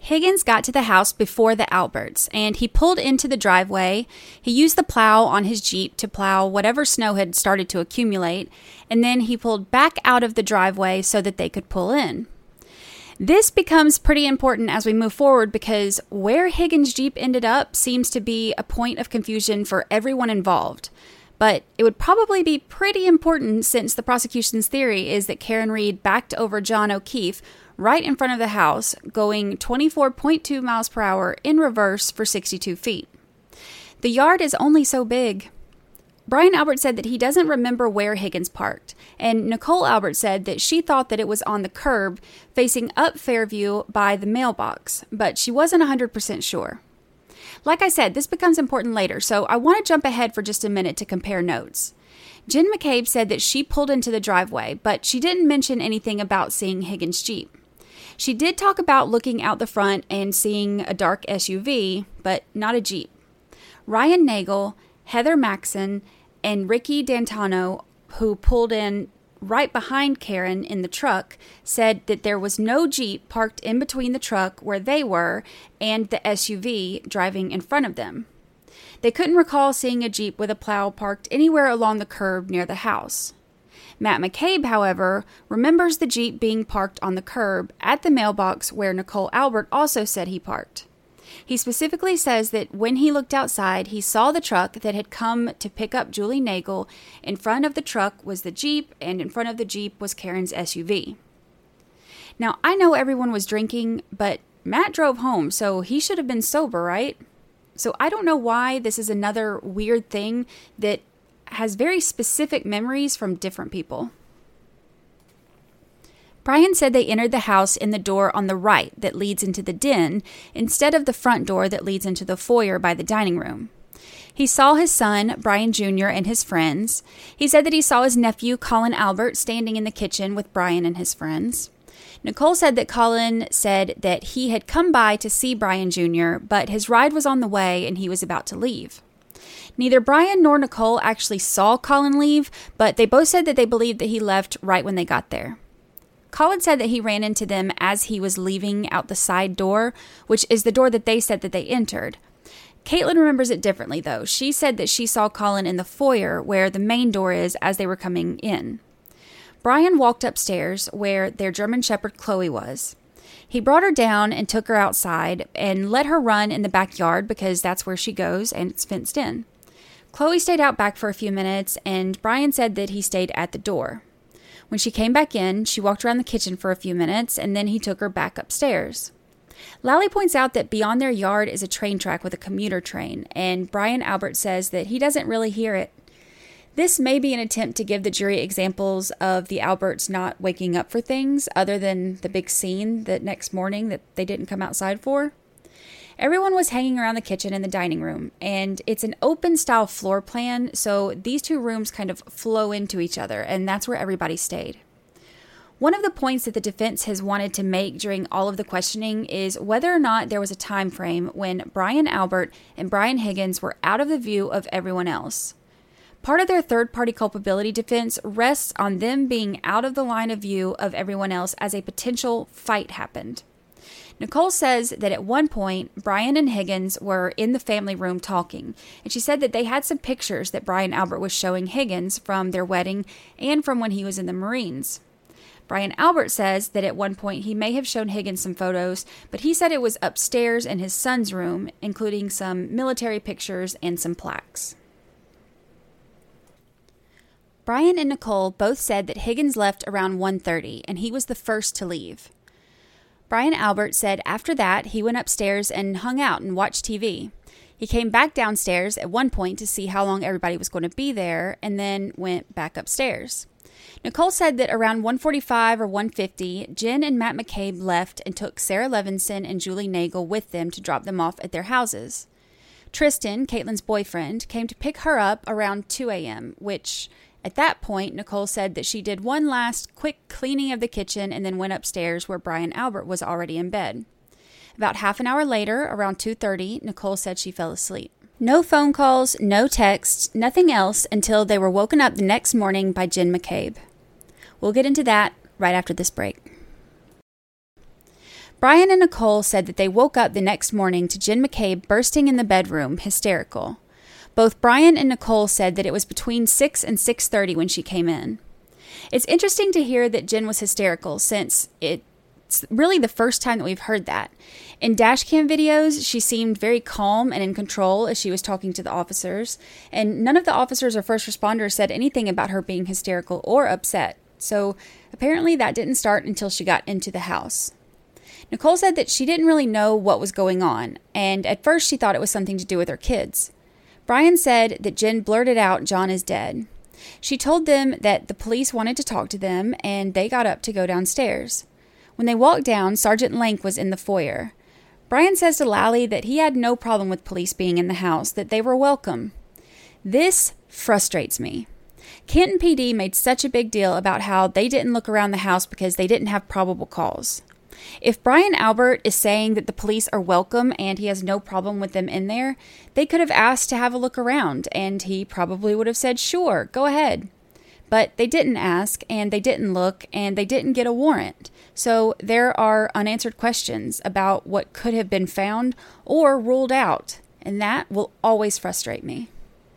Higgins got to the house before the Alberts, and he pulled into the driveway. He used the plow on his Jeep to plow whatever snow had started to accumulate, and then he pulled back out of the driveway so that they could pull in. This becomes pretty important as we move forward because where Higgins' Jeep ended up seems to be a point of confusion for everyone involved. But it would probably be pretty important since the prosecution's theory is that Karen Read backed over John O'Keefe right in front of the house, going 24.2 miles per hour in reverse for 62 feet. The yard is only so big. Brian Albert said that he doesn't remember where Higgins parked, and Nicole Albert said that she thought that it was on the curb facing up Fairview by the mailbox, but she wasn't 100% sure. Like I said, this becomes important later, so I want to jump ahead for just a minute to compare notes. Jen McCabe said that she pulled into the driveway, but she didn't mention anything about seeing Higgins' Jeep. She did talk about looking out the front and seeing a dark SUV, but not a Jeep. Ryan Nagel, Heather Maxson, and Ricky D'Antano, who pulled in right behind Karen in the truck, said that there was no Jeep parked in between the truck where they were and the SUV driving in front of them. They couldn't recall seeing a Jeep with a plow parked anywhere along the curb near the house. Matt McCabe, however, remembers the Jeep being parked on the curb at the mailbox where Nicole Albert also said he parked. He specifically says that when he looked outside, he saw the truck that had come to pick up Julie Nagel. In front of the truck was the Jeep, and in front of the Jeep was Karen's SUV. Now, I know everyone was drinking, but Matt drove home, so he should have been sober, right? So I don't know why this is another weird thing that has very specific memories from different people. Brian said they entered the house in the door on the right that leads into the den instead of the front door that leads into the foyer by the dining room. He saw his son, Brian Jr., and his friends. He said that he saw his nephew, Colin Albert, standing in the kitchen with Brian and his friends. Nicole said that Colin said that he had come by to see Brian Jr., but his ride was on the way and he was about to leave. Neither Brian nor Nicole actually saw Colin leave, but they both said that they believed that he left right when they got there. Colin said that he ran into them as he was leaving out the side door, which is the door that they said that they entered. Caitlin remembers it differently, though. She said that she saw Colin in the foyer where the main door is as they were coming in. Brian walked upstairs where their German Shepherd Chloe was. He brought her down and took her outside and let her run in the backyard because that's where she goes and it's fenced in. Chloe stayed out back for a few minutes, and Brian said that he stayed at the door. When she came back in, she walked around the kitchen for a few minutes, and then he took her back upstairs. Lally points out that beyond their yard is a train track with a commuter train, and Brian Albert says that he doesn't really hear it. This may be an attempt to give the jury examples of the Alberts not waking up for things other than the big scene that next morning that they didn't come outside for. Everyone was hanging around the kitchen and the dining room, and it's an open-style floor plan, so these two rooms kind of flow into each other, and that's where everybody stayed. One of the points that the defense has wanted to make during all of the questioning is whether or not there was a time frame when Brian Albert and Brian Higgins were out of the view of everyone else. Part of their third-party culpability defense rests on them being out of the line of view of everyone else as a potential fight happened. Nicole says that at one point, Brian and Higgins were in the family room talking, and she said that they had some pictures that Brian Albert was showing Higgins from their wedding and from when he was in the Marines. Brian Albert says that at one point he may have shown Higgins some photos, but he said it was upstairs in his son's room, including some military pictures and some plaques. Brian and Nicole both said that Higgins left around 1:30, and he was the first to leave. Brian Albert said after that, he went upstairs and hung out and watched TV. He came back downstairs at one point to see how long everybody was going to be there and then went back upstairs. Nicole said that around 1:45 or 1:50, Jen and Matt McCabe left and took Sarah Levinson and Julie Nagel with them to drop them off at their houses. Tristan, Caitlin's boyfriend, came to pick her up around 2 a.m., which at that point, Nicole said that she did one last quick cleaning of the kitchen and then went upstairs where Brian Albert was already in bed. About half an hour later, around 2:30, Nicole said she fell asleep. No phone calls, no texts, nothing else until they were woken up the next morning by Jen McCabe. We'll get into that right after this break. Brian and Nicole said that they woke up the next morning to Jen McCabe bursting in the bedroom, hysterical. Both Brian and Nicole said that it was between 6 and 6:30 when she came in. It's interesting to hear that Jen was hysterical since it's really the first time that we've heard that. In dashcam videos, she seemed very calm and in control as she was talking to the officers, and none of the officers or first responders said anything about her being hysterical or upset. So apparently that didn't start until she got into the house. Nicole said that she didn't really know what was going on, and at first she thought it was something to do with her kids. Brian said that Jen blurted out, "John is dead." She told them that the police wanted to talk to them, and they got up to go downstairs. When they walked down, Sergeant Lank was in the foyer. Brian says to Lally that he had no problem with police being in the house, that they were welcome. This frustrates me. Canton PD made such a big deal about how they didn't look around the house because they didn't have probable cause. If Brian Albert is saying that the police are welcome and he has no problem with them in there, they could have asked to have a look around, and he probably would have said, "Sure, go ahead." But they didn't ask, and they didn't look, and they didn't get a warrant. So there are unanswered questions about what could have been found or ruled out, and that will always frustrate me.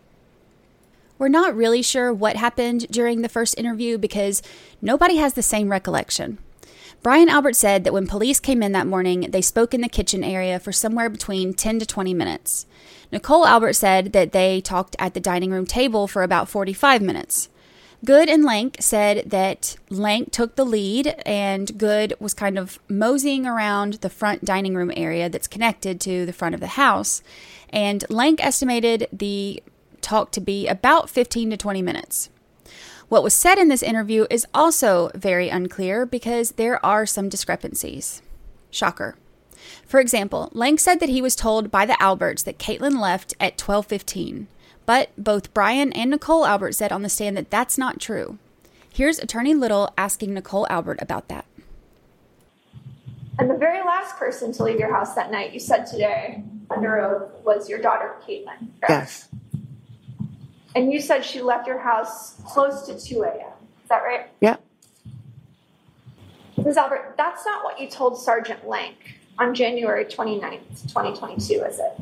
We're not really sure what happened during the first interview because nobody has the same recollection. Brian Albert said that when police came in that morning, they spoke in the kitchen area for somewhere between 10 to 20 minutes. Nicole Albert said that they talked at the dining room table for about 45 minutes. Good and Lank said that Lank took the lead, and Good was kind of moseying around the front dining room area that's connected to the front of the house, and Lank estimated the talk to be about 15 to 20 minutes. What was said in this interview is also very unclear because there are some discrepancies. Shocker. For example, Lank said that he was told by the Alberts that Caitlin left at 12:15, but both Brian and Nicole Albert said on the stand that that's not true. Here's Attorney Little asking Nicole Albert about that.
And the very last person to leave your house that night, you said today under oath, was your daughter, Caitlin. Correct?
Yes.
And you said she left your house close to 2 a.m. Is that right?
Yep.
Ms. Albert, that's not what you told Sergeant Lank on January 29th, 2022, is it?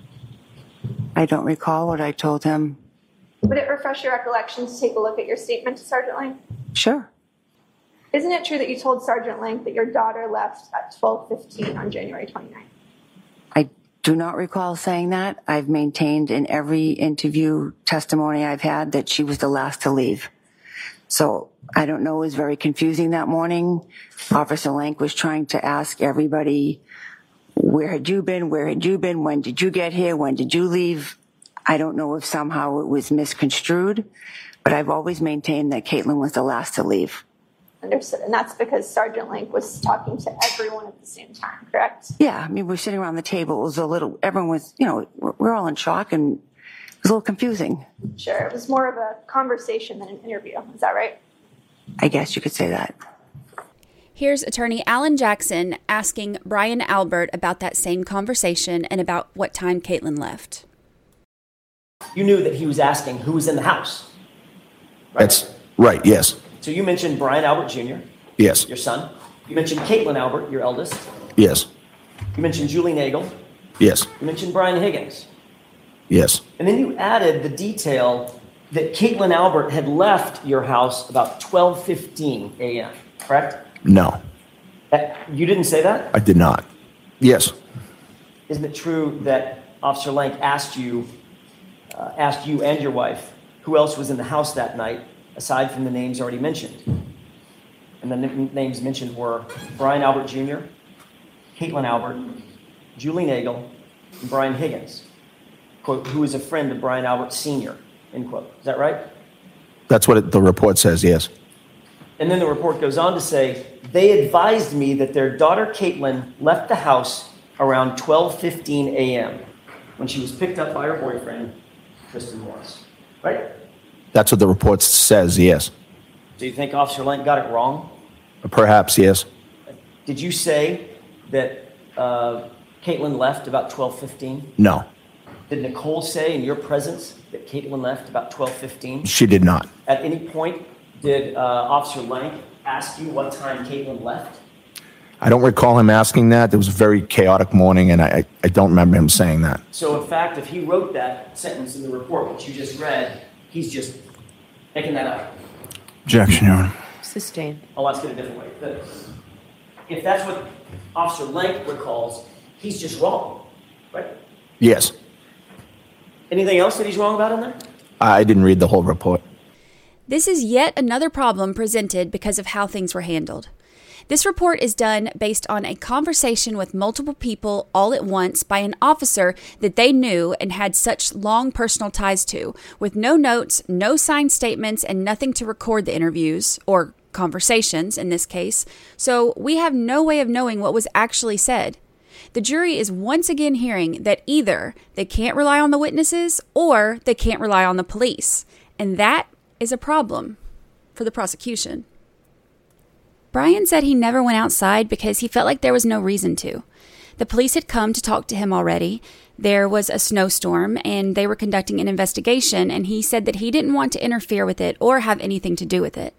I don't recall what I told him.
Would it refresh your recollection to take a look at your statement to Sergeant Lank?
Sure.
Isn't it true that you told Sergeant Lank that your daughter left at 12:15 on January 29th?
I do not recall saying that. I've maintained in every interview testimony I've had that she was the last to leave. So I don't know, it was very confusing that morning. Officer Lank was trying to ask everybody, where had you been? Where had you been? When did you get here? When did you leave? I don't know if somehow it was misconstrued, but I've always maintained that Caitlin was the last to leave.
Understood. And that's because Sergeant Lank was talking to everyone at the same time, correct?
Yeah, I mean, we're sitting around the table. It was a little, everyone was, we're all in shock, and it was a little confusing.
Sure. It was more of a conversation than an interview. Is that right?
I guess you could say that.
Here's Attorney Alan Jackson asking Brian Albert about that same conversation and about what time Caitlin left.
You knew that he was asking who was in the house, right?
That's right, yes.
So you mentioned Brian Albert Jr.,
Yes.
your son. You mentioned Caitlin Albert, your eldest.
Yes.
You mentioned Julie Nagel.
Yes.
You mentioned Brian Higgins.
Yes.
And then you added the detail that Caitlin Albert had left your house about 12:15 a.m., correct?
No,
You didn't say that?
I did not. Yes.
Isn't it true that Officer Lank asked you and your wife who else was in the house that night, aside from the names already mentioned? And the names mentioned were Brian Albert Jr., Caitlin Albert, Julie Nagel, and Brian Higgins, quote, who is a friend of Brian Albert Sr., end quote. Is that right?
That's what the report says, yes.
And then the report goes on to say, they advised me that their daughter Caitlin left the house around 12:15 a.m. when she was picked up by her boyfriend, Tristan Morris. Right?
That's what the report says, yes.
Do you think Officer Lank got it wrong?
Perhaps, yes.
Did you say that Caitlin left about 12:15?
No,
Did Nicole say in your presence that Caitlin left about 12:15?
she did not.
At any point, did Officer Lank ask you what time Caitlin left?
I don't recall him asking that. It was a very chaotic morning, and I don't remember him saying that.
So, in fact, if he wrote that sentence in the report, which you just read, he's just making that up.
Objection, Your Honor.
Sustained.
I'll ask it a different way. If that's what Officer Lenk recalls, he's just wrong, right?
Yes.
Anything else that he's wrong about in there?
I didn't read the whole report.
This is yet another problem presented because of how things were handled. This report is done based on a conversation with multiple people all at once by an officer that they knew and had such long personal ties to, with no notes, no signed statements, and nothing to record the interviews, or conversations in this case, so we have no way of knowing what was actually said. The jury is once again hearing that either they can't rely on the witnesses or they can't rely on the police, and that is a problem for the prosecution. Brian said he never went outside because he felt like there was no reason to. The police had come to talk to him already. There was a snowstorm and they were conducting an investigation, and he said that he didn't want to interfere with it or have anything to do with it.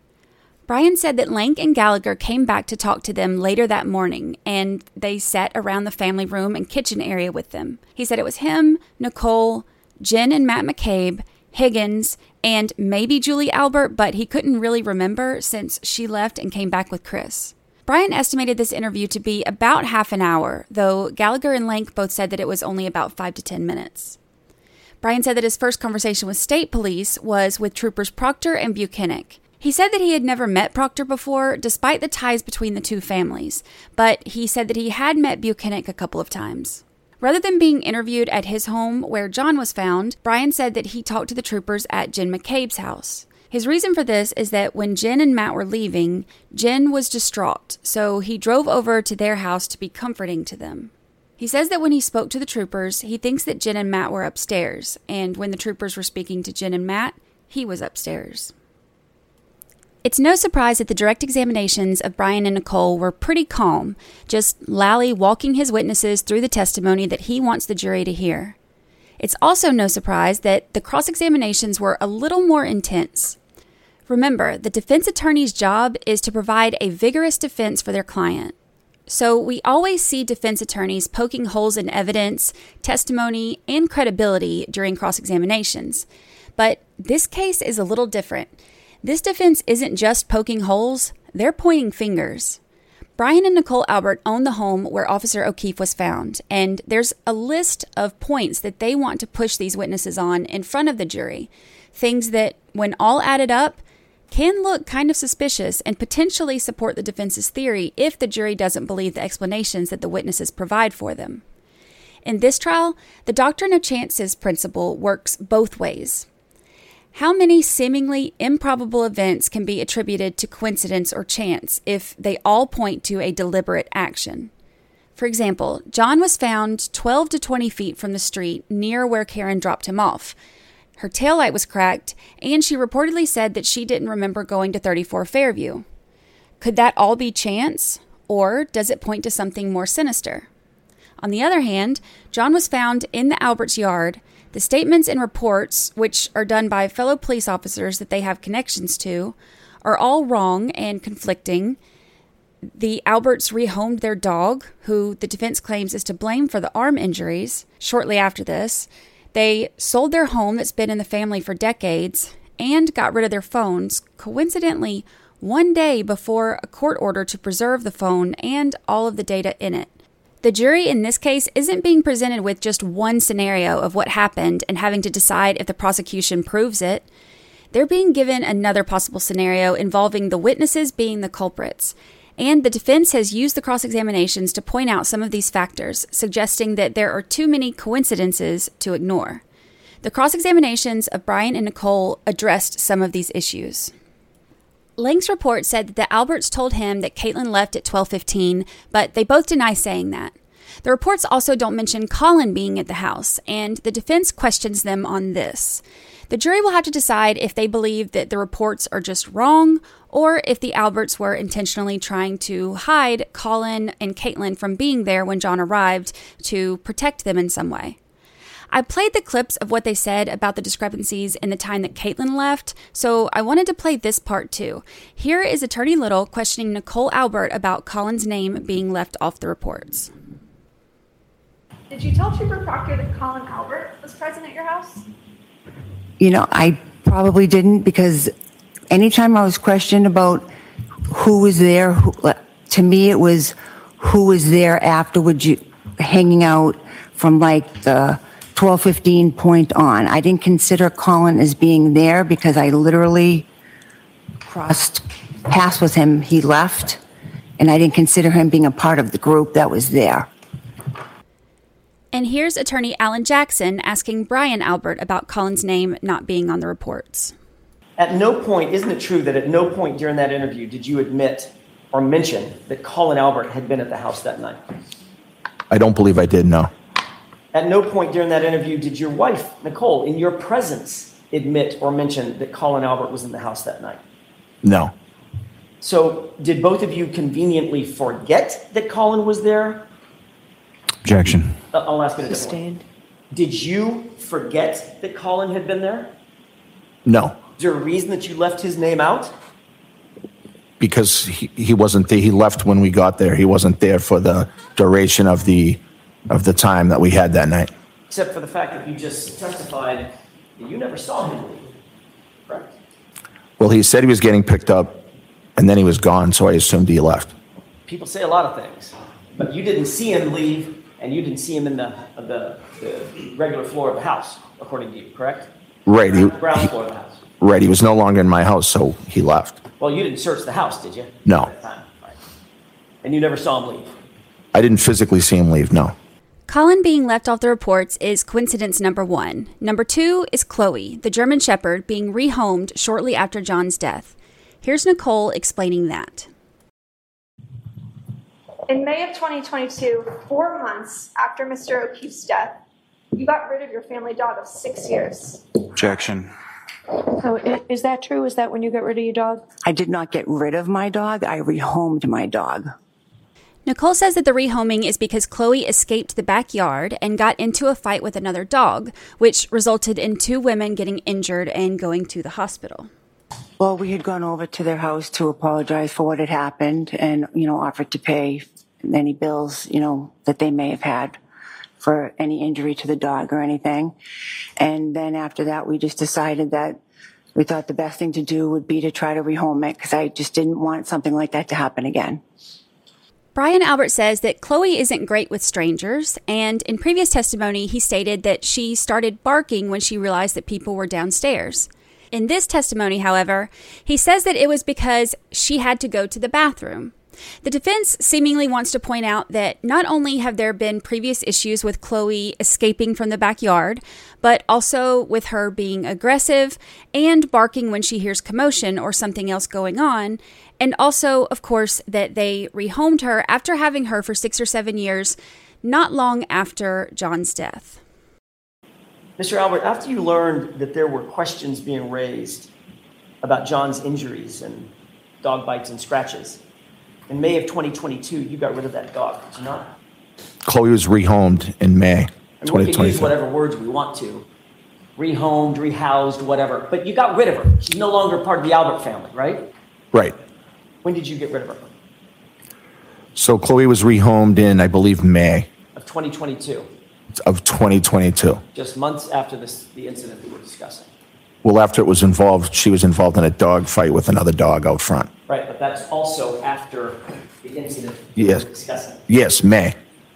Brian said that Lenk and Gallagher came back to talk to them later that morning, and they sat around the family room and kitchen area with them. He said it was him, Nicole, Jen and Matt McCabe, Higgins, and maybe Julie Albert, but he couldn't really remember since she left and came back with Chris. Brian estimated this interview to be about half an hour, though Gallagher and Lenk both said that it was only about 5 to 10 minutes. Brian said that his first conversation with state police was with Troopers Proctor and Buchanan. He said that he had never met Proctor before, despite the ties between the two families, but he said that he had met Buchanan a couple of times. Rather than being interviewed at his home where John was found, Brian said that he talked to the troopers at Jen McCabe's house. His reason for this is that when Jen and Matt were leaving, Jen was distraught, so he drove over to their house to be comforting to them. He says that when he spoke to the troopers, he thinks that Jen and Matt were upstairs, and when the troopers were speaking to Jen and Matt, he was upstairs. It's no surprise that the direct examinations of Brian and Nicole were pretty calm, just Lally walking his witnesses through the testimony that he wants the jury to hear. It's also no surprise that the cross-examinations were a little more intense. Remember, the defense attorney's job is to provide a vigorous defense for their client. So we always see defense attorneys poking holes in evidence, testimony, and credibility during cross-examinations. But this case is a little different. This defense isn't just poking holes, they're pointing fingers. Brian and Nicole Albert own the home where Officer O'Keefe was found, and there's a list of points that they want to push these witnesses on in front of the jury. Things that, when all added up, can look kind of suspicious and potentially support the defense's theory if the jury doesn't believe the explanations that the witnesses provide for them. In this trial, the doctrine of chances principle works both ways. How many seemingly improbable events can be attributed to coincidence or chance if they all point to a deliberate action? For example, John was found 12 to 20 feet from the street near where Karen dropped him off. Her taillight was cracked, and she reportedly said that she didn't remember going to 34 Fairview. Could that all be chance, or does it point to something more sinister? On the other hand, John was found in the Alberts' yard. The statements and reports, which are done by fellow police officers that they have connections to, are all wrong and conflicting. The Alberts rehomed their dog, who the defense claims is to blame for the arm injuries, shortly after this. They sold their home that's been in the family for decades and got rid of their phones, coincidentally, one day before a court order to preserve the phone and all of the data in it. The jury in this case isn't being presented with just one scenario of what happened and having to decide if the prosecution proves it. They're being given another possible scenario involving the witnesses being the culprits. And the defense has used the cross-examinations to point out some of these factors, suggesting that there are too many coincidences to ignore. The cross-examinations of Brian and Nicole addressed some of these issues. Lenk's report said that the Alberts told him that Caitlin left at 12:15, but they both deny saying that. The reports also don't mention Colin being at the house, and the defense questions them on this. The jury will have to decide if they believe that the reports are just wrong, or if the Alberts were intentionally trying to hide Colin and Caitlin from being there when John arrived to protect them in some way. I played the clips of what they said about the discrepancies in the time that Caitlin left, so I wanted to play this part too. Here is Attorney Little questioning Nicole Albert about Colin's name being left off the reports.
Did you tell Trooper Proctor that Colin Albert was present at your house?
You know, I probably didn't, because anytime I was questioned about who was there, to me it was who was there afterwards, hanging out from like the 12:15 point on. I didn't consider Colin as being there because I literally crossed paths with him. He left, and I didn't consider him being a part of the group that was there.
And here's attorney Alan Jackson asking Brian Albert about Colin's name not being on the reports.
At no point, isn't it true that at no point during that interview did you admit or mention that Colin Albert had been at the house that night?
I don't believe I did, no.
At no point during that interview did your wife, Nicole, in your presence, admit or mention that Colin Albert was in the house that night?
No.
So did both of you conveniently forget that Colin was there?
Objection.
I'll ask it a different way. Did you forget that Colin had been there?
No.
Is there a reason that you left his name out?
Because he wasn't there. He left when we got there. He wasn't there for the duration of the time that we had that night.
Except for the fact that you just testified that you never saw him leave, correct?
Well, he said he was getting picked up, and then he was gone, so I assumed he left.
People say a lot of things, but you didn't see him leave, and you didn't see him in the regular floor of the house, according to you, correct?
Right.
Ground floor of the house.
Right. He was no longer in my house, so he left.
Well, you didn't search the house, did you?
No.
At that time, right. And you never saw him leave?
I didn't physically see him leave, no.
Colin being left off the reports is coincidence number one. Number two is Chloe, the German Shepherd, being rehomed shortly after John's death. Here's Nicole explaining that.
In May of 2022, 4 months after Mr. O'Keefe's death, you got rid of your family dog of 6 years.
Objection.
Oh, is that true? Is that when you got rid of your dog?
I did not get rid of my dog. I rehomed my dog.
Nicole says that the rehoming is because Chloe escaped the backyard and got into a fight with another dog, which resulted in 2 women getting injured and going to the hospital.
Well, we had gone over to their house to apologize for what had happened and, offered to pay any bills, that they may have had for any injury to the dog or anything. And then after that, we just decided that we thought the best thing to do would be to try to rehome it because I just didn't want something like that to happen again.
Brian Albert says that Chloe isn't great with strangers, and in previous testimony, he stated that she started barking when she realized that people were downstairs. In this testimony, however, he says that it was because she had to go to the bathroom. The defense seemingly wants to point out that not only have there been previous issues with Chloe escaping from the backyard, but also with her being aggressive and barking when she hears commotion or something else going on, and also, of course, that they rehomed her after having her for 6 or 7 years, not long after John's death.
Mr. Albert, after you learned that there were questions being raised about John's injuries and dog bites and scratches, in May of 2022, you got rid of that dog, did you not?
Chloe was rehomed in May
And we can use
2023.
whatever words we want to. Rehomed, rehoused, whatever. But you got rid of her. She's no longer part of the Albert family, right?
Right.
When did you get rid of her?
So Chloe was rehomed in, I believe, May
Of 2022.
of 2022.
Just months after the incident that we're discussing.
Well, after it was involved, she was involved in a dog fight with another dog out front.
Right, but that's also after the incident
Yes.
we're discussing.
Yes, May.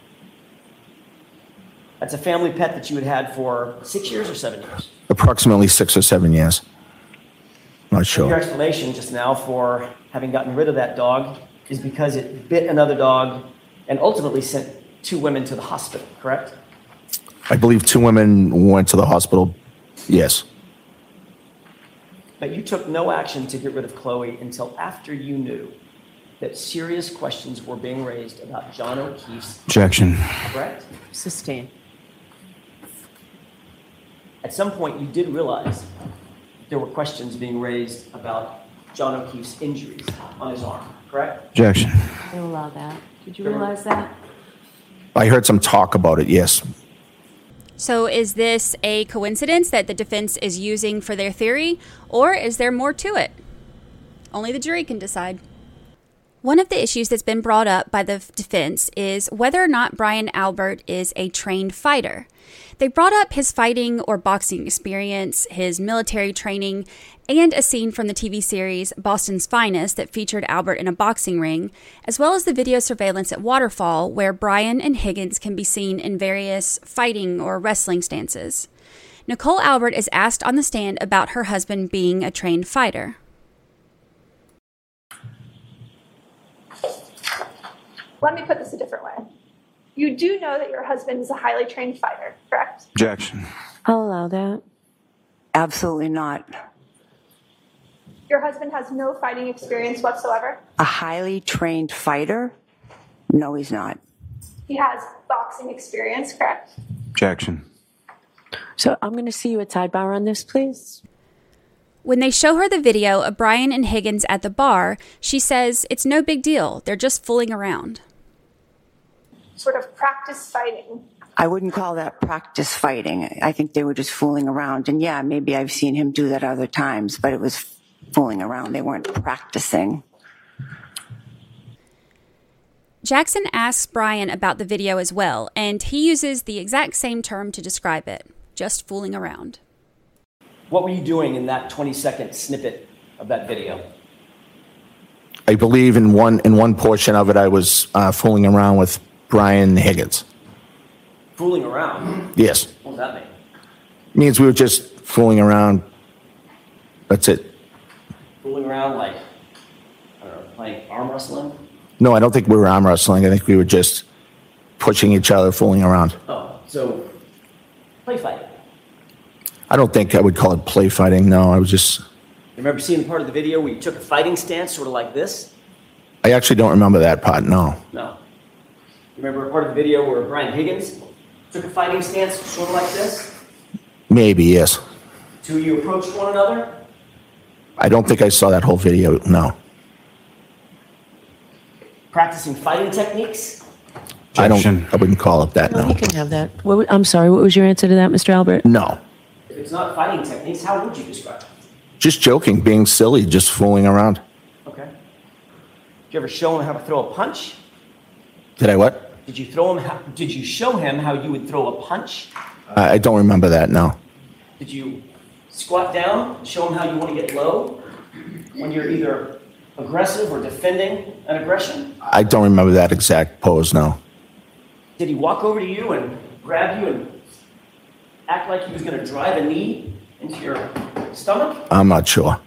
That's a family pet that you had for 6 years or 7 years.
Approximately 6 or 7 years. Not
Your
sure.
explanation just now for having gotten rid of that dog is because it bit another dog and ultimately sent 2 women to the hospital, correct?
I believe 2 women went to the hospital. Yes.
But you took no action to get rid of Chloe until after you knew that serious questions were being raised about John O'Keefe's,
Objection.
correct?
Sustained.
At some point, you did realize there were questions being raised about John O'Keefe's injuries on his arm, correct?
Objection.
They allow that. Did you realize that?
I heard some talk about it, yes.
So is this a coincidence that the defense is using for their theory, or is there more to it? Only the jury can decide. One of the issues that's been brought up by the defense is whether or not Brian Albert is a trained fighter. They brought up his fighting or boxing experience, his military training, and a scene from the TV series Boston's Finest that featured Albert in a boxing ring, as well as the video surveillance at Waterfall where Brian and Higgins can be seen in various fighting or wrestling stances. Nicole Albert is asked on the stand about her husband being a trained fighter.
Let me put this a different way. You do know that your husband is a highly trained fighter, correct?
Objection.
I'll allow that.
Absolutely not.
Your husband has no fighting experience whatsoever?
A highly trained fighter? No, he's not.
He has boxing experience, correct?
Objection.
So I'm going to see you at sidebar on this, please.
When they show her the video of Brian and Higgins at the bar, she says it's no big deal. They're just fooling around.
Sort of practice fighting.
I wouldn't call that practice fighting. I think they were just fooling around. And yeah, maybe I've seen him do that other times, but it was fooling around. They weren't practicing.
Jackson asks Brian about the video as well, and he uses the exact same term to describe it, just fooling around.
What were you doing in that 20-second snippet of that video?
I believe in one portion of it, I was fooling around with Brian Higgins.
Fooling around?
Yes.
What does that mean?
It means we were just fooling around. That's it.
Fooling around like, I don't know, playing arm wrestling?
No, I don't think we were arm wrestling. I think we were just pushing each other, fooling around.
Oh, so play fighting.
I don't think I would call it play fighting. No, I was just...
Remember seeing part of the video where you took a fighting stance, sort of like this?
I actually don't remember that part, no.
No. Remember a part of the video where Brian Higgins took a fighting stance, sort of like this?
Maybe, yes.
Two of you approached one another?
I don't think I saw that whole video, no.
Practicing fighting techniques?
I wouldn't call it that, no.
You can have that. I'm sorry, what was your answer to that, Mr. Albert?
No.
If it's not fighting techniques, how would you describe it?
Just joking, being silly, just fooling around.
Okay. Did you ever show him how to throw a punch?
Did I what?
Did you show him how you would throw a punch?
I don't remember that, no.
Did you squat down, show him how you want to get low when you're either aggressive or defending an aggression?
I don't remember that exact pose, no.
Did he walk over to you and grab you and act like he was going to drive a knee into your stomach?
I'm not sure.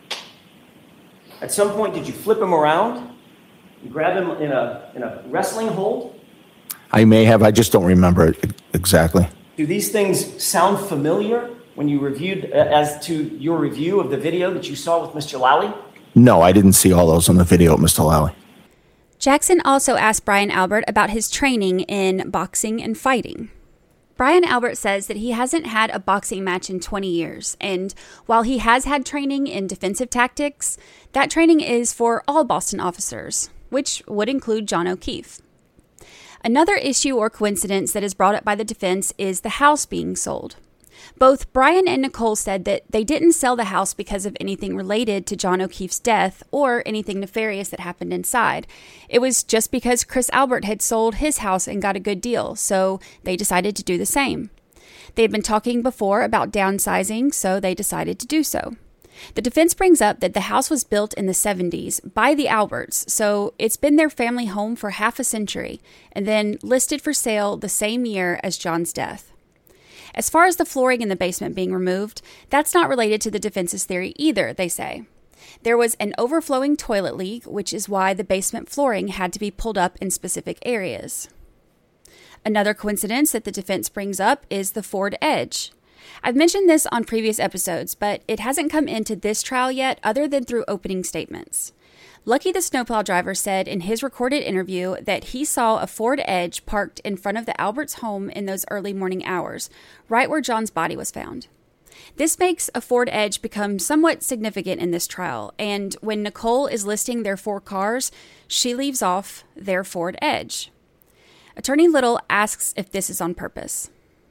At some point, did you flip him around? You grab him in a wrestling hold?
I may have, I just don't remember it exactly.
Do these things sound familiar when you reviewed, as to your review of the video that you saw with Mr. Lally?
No, I didn't see all those on the video with Mr. Lally.
Jackson also asked Brian Albert about his training in boxing and fighting. Brian Albert says that he hasn't had a boxing match in 20 years, and while he has had training in defensive tactics, that training is for all Boston officers, which would include John O'Keefe. Another issue or coincidence that is brought up by the defense is the house being sold. Both Brian and Nicole said that they didn't sell the house because of anything related to John O'Keefe's death or anything nefarious that happened inside. It was just because Chris Albert had sold his house and got a good deal, so they decided to do the same. They had been talking before about downsizing, so they decided to do so. The defense brings up that the house was built in the 70s by the Alberts, so it's been their family home for half a century, and then listed for sale the same year as John's death. As far as the flooring in the basement being removed, that's not related to the defense's theory either, they say. There was an overflowing toilet leak, which is why the basement flooring had to be pulled up in specific areas. Another coincidence that the defense brings up is the Ford Edge. I've mentioned this on previous episodes, but it hasn't come into this trial yet other than through opening statements. Lucky the snowplow driver said in his recorded interview that he saw a Ford Edge parked in front of the Alberts' home in those early morning hours, right where John's body was found. This makes a Ford Edge become somewhat significant in this trial, and when Nicole is listing their 4 cars, she leaves off their Ford Edge. Attorney Little asks if this is on purpose.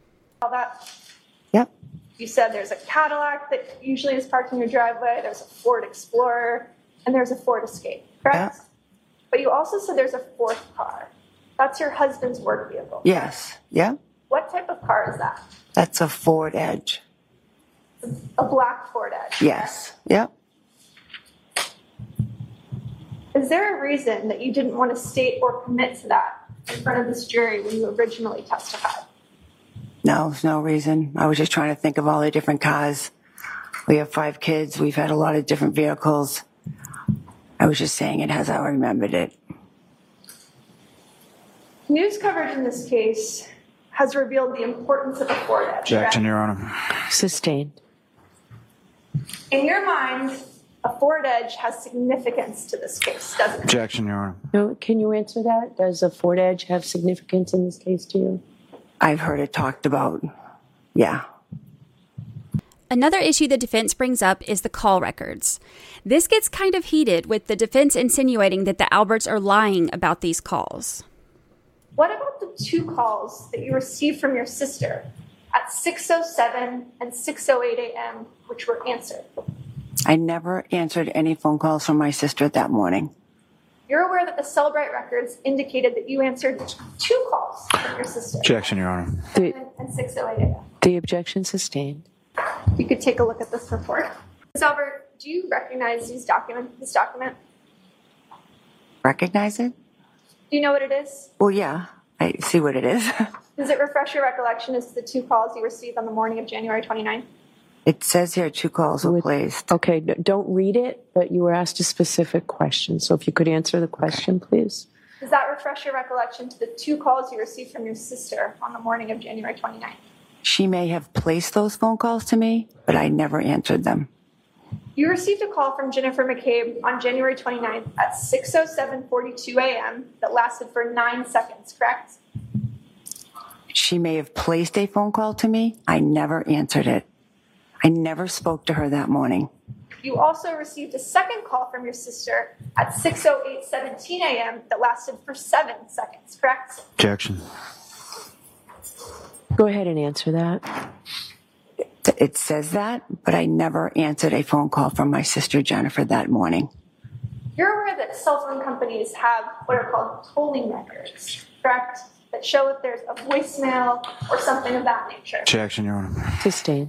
All that?
Yep.
You said there's a Cadillac that usually is parked in your driveway, there's a Ford Explorer, and there's a Ford Escape, correct?
Yeah.
But you also said there's a fourth car. That's your husband's work vehicle.
Yes. Yep.
What type of car is that?
That's a Ford Edge.
A black Ford Edge.
Yes. Yep.
Is there a reason that you didn't want to state or commit to that in front of this jury when you originally testified?
No, there's no reason. I was just trying to think of all the different cars. We have 5 kids. We've had a lot of different vehicles. I was just saying it as I remembered it.
News coverage in this case has revealed the importance of a Ford Edge.
Objection, Your Honor.
Sustained.
In your mind, a Ford Edge has significance to this case, doesn't it?
Objection, Your Honor.
No, can you answer that? Does a Ford Edge have significance in this case to you?
I've heard it talked about. Yeah.
Another issue the defense brings up is the call records. This gets kind of heated, with the defense insinuating that the Alberts are lying about these calls.
What about the 2 calls that you received from your sister at 6:07 and 6:08 a.m., which were answered?
I never answered any phone calls from my sister that morning.
You're aware that the Cellbrite records indicated that you answered 2 calls from your sister.
Objection, Your Honor.
7 and 6:08 a.m.
The objection sustained.
You could take a look at this report. Ms. Albert, do you recognize this document?
Recognize it?
Do you know what it is?
Well, yeah. I see what it is.
Does it refresh your recollection as to the 2 calls you received on the morning of January 29th?
It says here 2 calls were placed.
Okay, don't read it, but you were asked a specific question. So if you could answer the question, please.
Does that refresh your recollection to the 2 calls you received from your sister on the morning of January 29th?
She may have placed those phone calls to me, but I never answered them.
You received a call from Jennifer McCabe on January 29th at 6:07:42 a.m. that lasted for 9 seconds, correct?
She may have placed a phone call to me. I never answered it. I never spoke to her that morning.
You also received a second call from your sister at 6:08:17 a.m. that lasted for 7 seconds, correct?
Objection.
Go ahead and answer that.
It says that, but I never answered a phone call from my sister Jennifer that morning.
You're aware that cell phone companies have what are called tolling records, correct? That show if there's a voicemail or something of that nature.
Objection, Your Honor.
Sustained.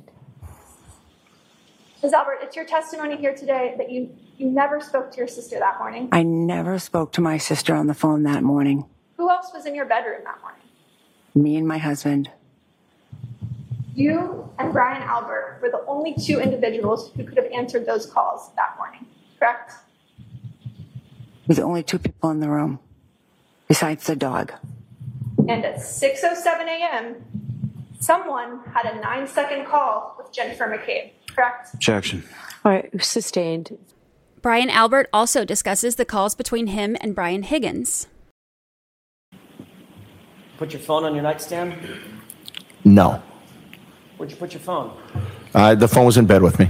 Ms. Albert, it's your testimony here today that you never spoke to your sister that morning.
I never spoke to my sister on the phone that morning.
Who else was in your bedroom that morning?
Me and my husband.
You and Brian Albert were the only 2 individuals who could have answered those calls that morning, correct?
We're the only 2 people in the room, besides the dog.
And at 6:07 a.m., someone had a 9-second call with Jennifer McCabe, correct?
Objection.
All right, sustained.
Brian Albert also discusses the calls between him and Brian Higgins.
Put your phone on your nightstand?
No.
Where'd you put your phone?
The phone was in bed with me.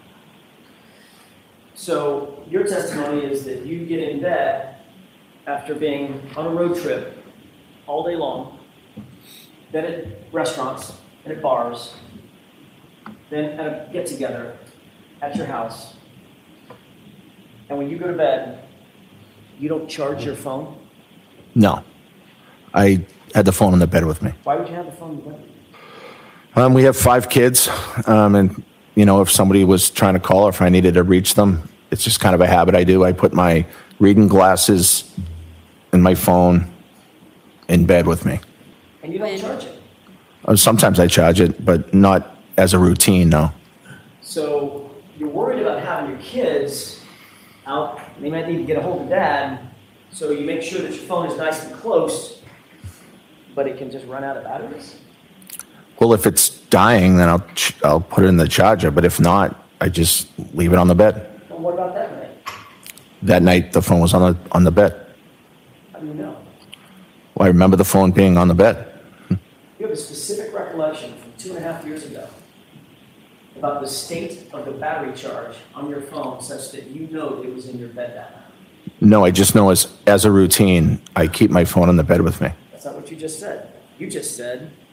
So your testimony is that you get in bed after being on a road trip all day long, then at restaurants and at bars, then at a get-together at your house. And when you go to bed, you don't charge your phone?
No. I had the phone in the bed with me.
Why would you have the phone in the bed?
We have 5 kids, and, if somebody was trying to call or if I needed to reach them, it's just kind of a habit I do. I put my reading glasses and my phone in bed with me.
And you don't charge it?
Sometimes I charge it, but not as a routine, no.
So you're worried about having your kids out. They might need to get a hold of Dad, so you make sure that your phone is nice and close, but it can just run out of batteries?
Well, if it's dying, then I'll put it in the charger. But if not, I just leave it on the bed.
Well, what about that night?
That night, the phone was on the bed.
How do you know?
Well, I remember the phone being on the bed.
You have a specific recollection from 2.5 years ago about the state of the battery charge on your phone such that you know it was in your bed that night.
No, I just know as a routine, I keep my phone on the bed with me.
That's not what you just said. You just said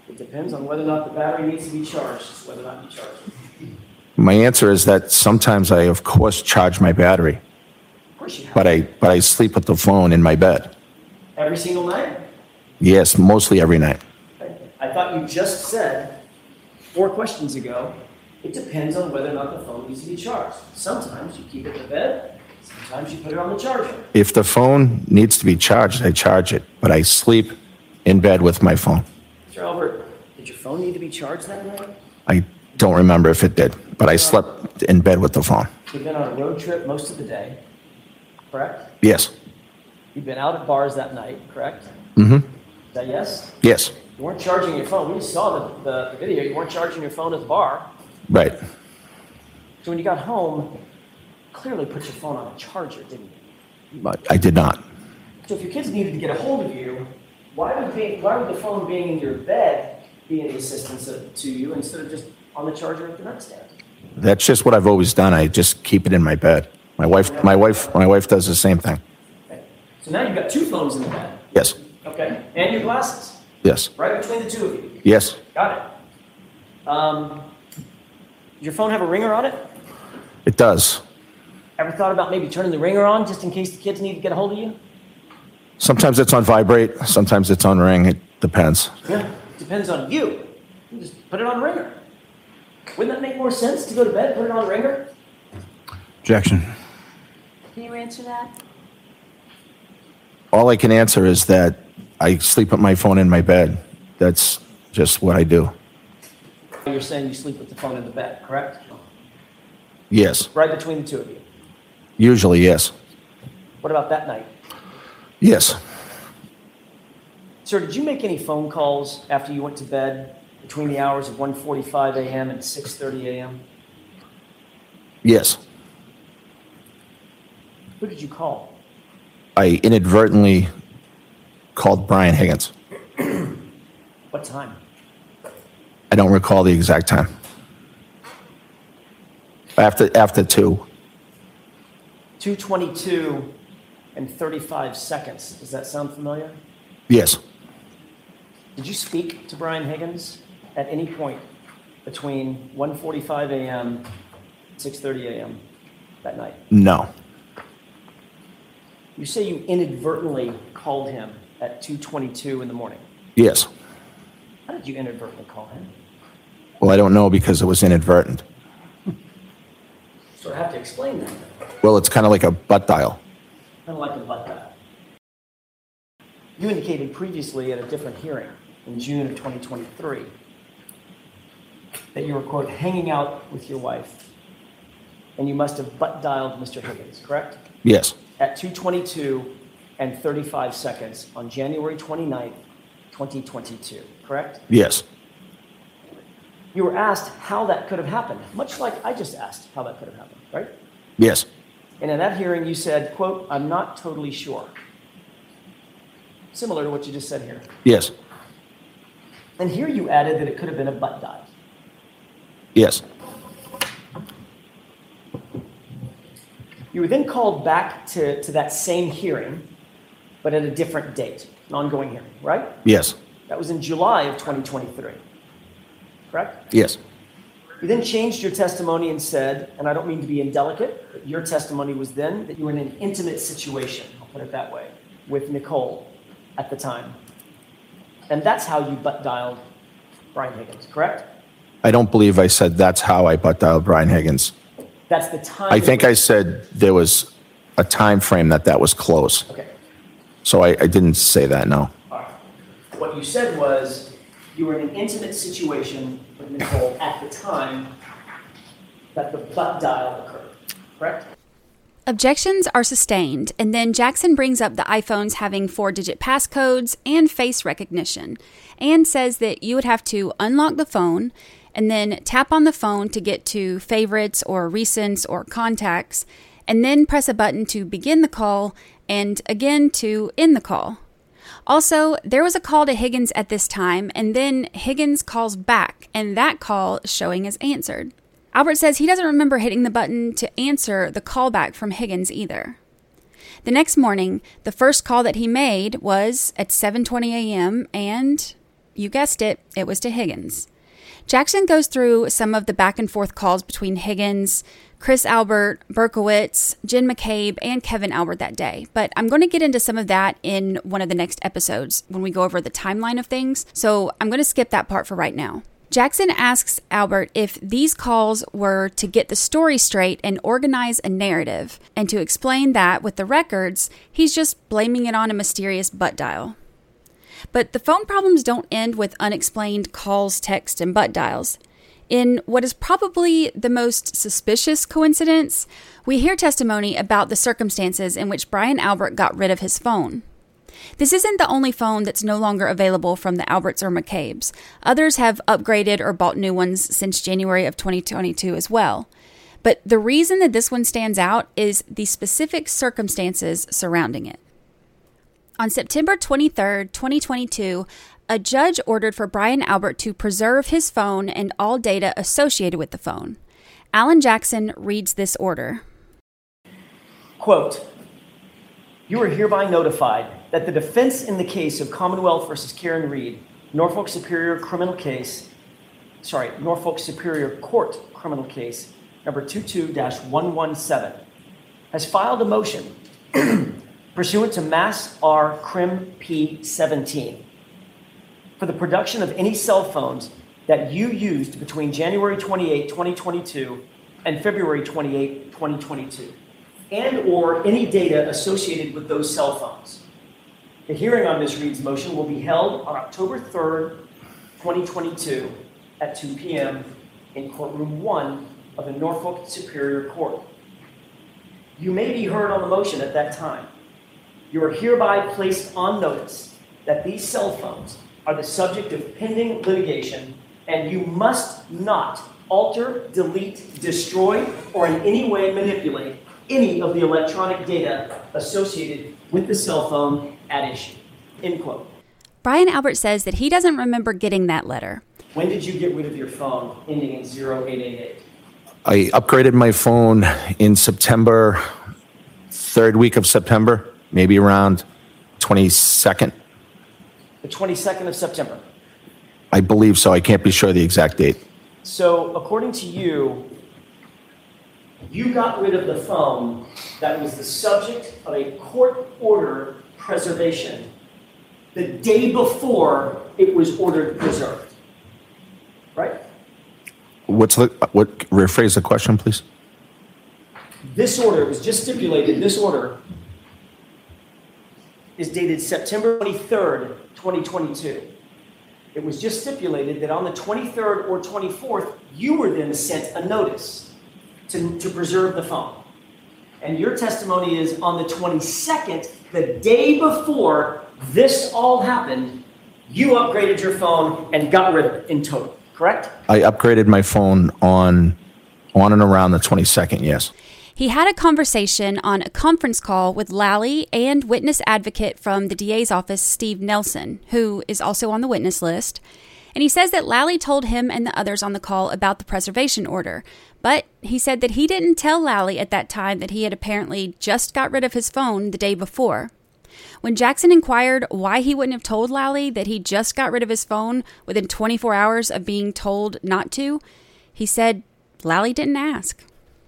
It depends on whether or not the battery needs to be charged. It's whether or not you charge it.
My answer is that sometimes I, of course, charge my battery,
Of course you have.
but I sleep with the phone in my bed.
Every single night?
Yes, mostly every night.
I thought you just said 4 questions ago, it depends on whether or not the phone needs to be charged. Sometimes you keep it in bed, sometimes you put it on the charger.
If the phone needs to be charged, I charge it, but I sleep in bed with my phone.
Mr. Albert, did your phone need to be charged that night?
I don't remember if it did, but I slept in bed with the phone.
You've been on a road trip most of the day, correct?
Yes.
You've been out at bars that night, correct?
Mm-hmm.
Is that yes?
Yes.
You weren't charging your phone. We just saw the video. You weren't charging your phone at the bar.
Right.
So when you got home, clearly put your phone on a charger, didn't you?
But I did not.
So if your kids needed to get a hold of you, why would the phone being in your bed be any assistance to you instead of just on the charger at the nightstand?
That's just what I've always done. I just keep it in my bed. My wife does the same thing.
Okay. So now you've got 2 phones in the bed.
Yes.
Okay. And your glasses.
Yes.
Right between the 2 of you.
Yes.
Got it. Does your phone have a ringer on it?
It does.
Ever thought about maybe turning the ringer on just in case the kids need to get a hold of you?
Sometimes it's on vibrate. Sometimes it's on ring. It depends.
Yeah. Depends on you. You just put it on ringer. Wouldn't that make more sense to go to bed, put it on ringer?
Objection.
Can you answer that?
All I can answer is that I sleep with my phone in my bed. That's just what I do.
You're saying you sleep with the phone in the bed, correct?
Yes.
Right between the 2 of you.
Usually, yes.
What about that night?
Yes.
Sir, did you make any phone calls after you went to bed between the hours of 1:45 a.m. and 6:30 a.m.?
Yes.
Who did you call?
I inadvertently called Brian Higgins.
What time?
I don't recall the exact time. After 2.
2:22 and 35 seconds. Does that sound familiar?
Yes.
Did you speak to Brian Higgins at any point between 1:45 a.m. and 6:30 a.m. that night?
No.
You say you inadvertently called him at 2:22 in the morning.
Yes.
How did you inadvertently call him?
Well, I don't know because it was inadvertent.
So I have to explain that.
Well, it's kind of like a butt dial.
Kind of like a butt dial. You indicated previously at a different hearing in June of 2023 that you were, quote, hanging out with your wife, and you must have butt dialed Mr. Higgins, correct?
Yes.
At 2:22 and 35 seconds on January 29th, 2022, correct?
Yes.
You were asked how that could have happened, much like I just asked how that could have happened, right?
Yes.
And in that hearing, you said, quote, I'm not totally sure. Similar to what you just said here.
Yes.
And here you added that it could have been a butt dial.
Yes.
You were then called back to that same hearing, but at a different date, an ongoing hearing, right?
Yes.
That was in July of 2023, correct?
Yes.
You then changed your testimony and said, and I don't mean to be indelicate, but your testimony was then that you were in an intimate situation, I'll put it that way, with Nicole at the time. And that's how you butt dialed Brian Higgins, correct?
I don't believe I said that's how I butt dialed Brian Higgins.
That's the time.
I think I said there was a time frame that was close.
Okay.
So I didn't say that, no.
All right. What you said was you were in an intimate situation with Nicole at the time that the butt dial occurred, correct?
Objections are sustained, and then Jackson brings up the iPhones having 4-digit passcodes and face recognition, and says that you would have to unlock the phone and then tap on the phone to get to favorites or recents or contacts, and then press a button to begin the call and again to end the call. Also, there was a call to Higgins at this time, and then Higgins calls back, and that call is showing as answered. Albert says he doesn't remember hitting the button to answer the callback from Higgins either. The next morning, the first call that he made was at 7:20 a.m., and you guessed it, it was to Higgins. Jackson goes through some of the back and forth calls between Higgins, Chris Albert, Berkowitz, Jen McCabe, and Kevin Albert that day. But I'm going to get into some of that in one of the next episodes when we go over the timeline of things. So I'm going to skip that part for right now. Jackson asks Albert if these calls were to get the story straight and organize a narrative, and to explain that with the records, he's just blaming it on a mysterious butt dial. But the phone problems don't end with unexplained calls, texts, and butt dials. In what is probably the most suspicious coincidence, we hear testimony about the circumstances in which Brian Albert got rid of his phone. This isn't the only phone that's no longer available from the Alberts or McCabes. Others have upgraded or bought new ones since January of 2022 as well. But the reason that this one stands out is the specific circumstances surrounding it. On September 23rd, 2022, a judge ordered for Brian Albert to preserve his phone and all data associated with the phone. Alan Jackson reads this order.
Quote, "You are hereby notified that the defense in the case of Commonwealth versus Karen Reed, Norfolk Superior Court criminal case number 22-117, has filed a motion pursuant to Mass R. Crim P. 17 for the production of any cell phones that you used between January 28, 2022 and February 28, 2022, and or any data associated with those cell phones. The hearing on Ms. Reed's motion will be held on October 3rd, 2022 at 2 p.m. in courtroom 1 of the Norfolk Superior Court. You may be heard on the motion at that time. You are hereby placed on notice that these cell phones are the subject of pending litigation, and you must not alter, delete, destroy, or in any way manipulate any of the electronic data associated with the cell phone at issue." End quote.
Brian Albert says that he doesn't remember getting that letter.
When did you get rid of your phone ending in 0888?
I upgraded my phone in September, third week of September, maybe around 22nd.
The 22nd of September.
I believe so. I can't be sure the exact date.
So according to you, you got rid of the phone that was the subject of a court order preservation the day before it was ordered preserved, right?
Rephrase the question, please?
This order was just stipulated. This order is dated September 23rd, 2022. It was just stipulated that on the 23rd or 24th, you were then sent a notice to preserve the phone. And your testimony is on the 22nd, the day before this all happened, you upgraded your phone and got rid of it in total, correct?
I upgraded my phone on and around the 22nd, yes.
He had a conversation on a conference call with Lally and witness advocate from the DA's office, Steve Nelson, who is also on the witness list. And he says that Lally told him and the others on the call about the preservation order. But he said that he didn't tell Lally at that time that he had apparently just got rid of his phone the day before. When Jackson inquired why he wouldn't have told Lally that he just got rid of his phone within 24 hours of being told not to, he said Lally didn't ask.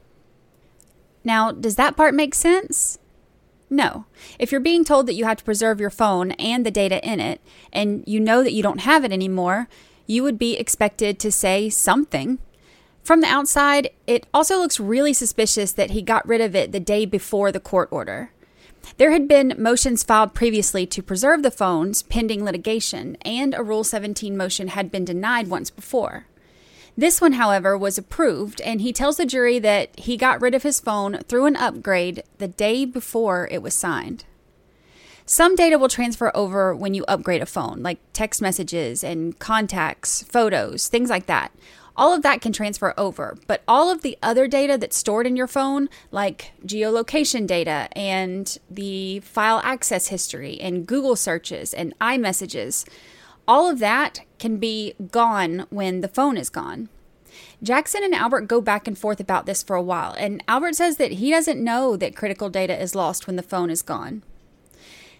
Now, does that part make sense? No. If you're being told that you have to preserve your phone and the data in it, and you know that you don't have it anymore, you would be expected to say something. From the outside, it also looks really suspicious that he got rid of it the day before the court order. There had been motions filed previously to preserve the phones pending litigation, and a Rule 17 motion had been denied once before. This one, however, was approved, and he tells the jury that he got rid of his phone through an upgrade the day before it was signed. Some data will transfer over when you upgrade a phone, like text messages and contacts, photos, things like that. All of that can transfer over, but all of the other data that's stored in your phone, like geolocation data and the file access history and Google searches and iMessages, all of that can be gone when the phone is gone. Jackson and Albert go back and forth about this for a while, and Albert says that he doesn't know that critical data is lost when the phone is gone.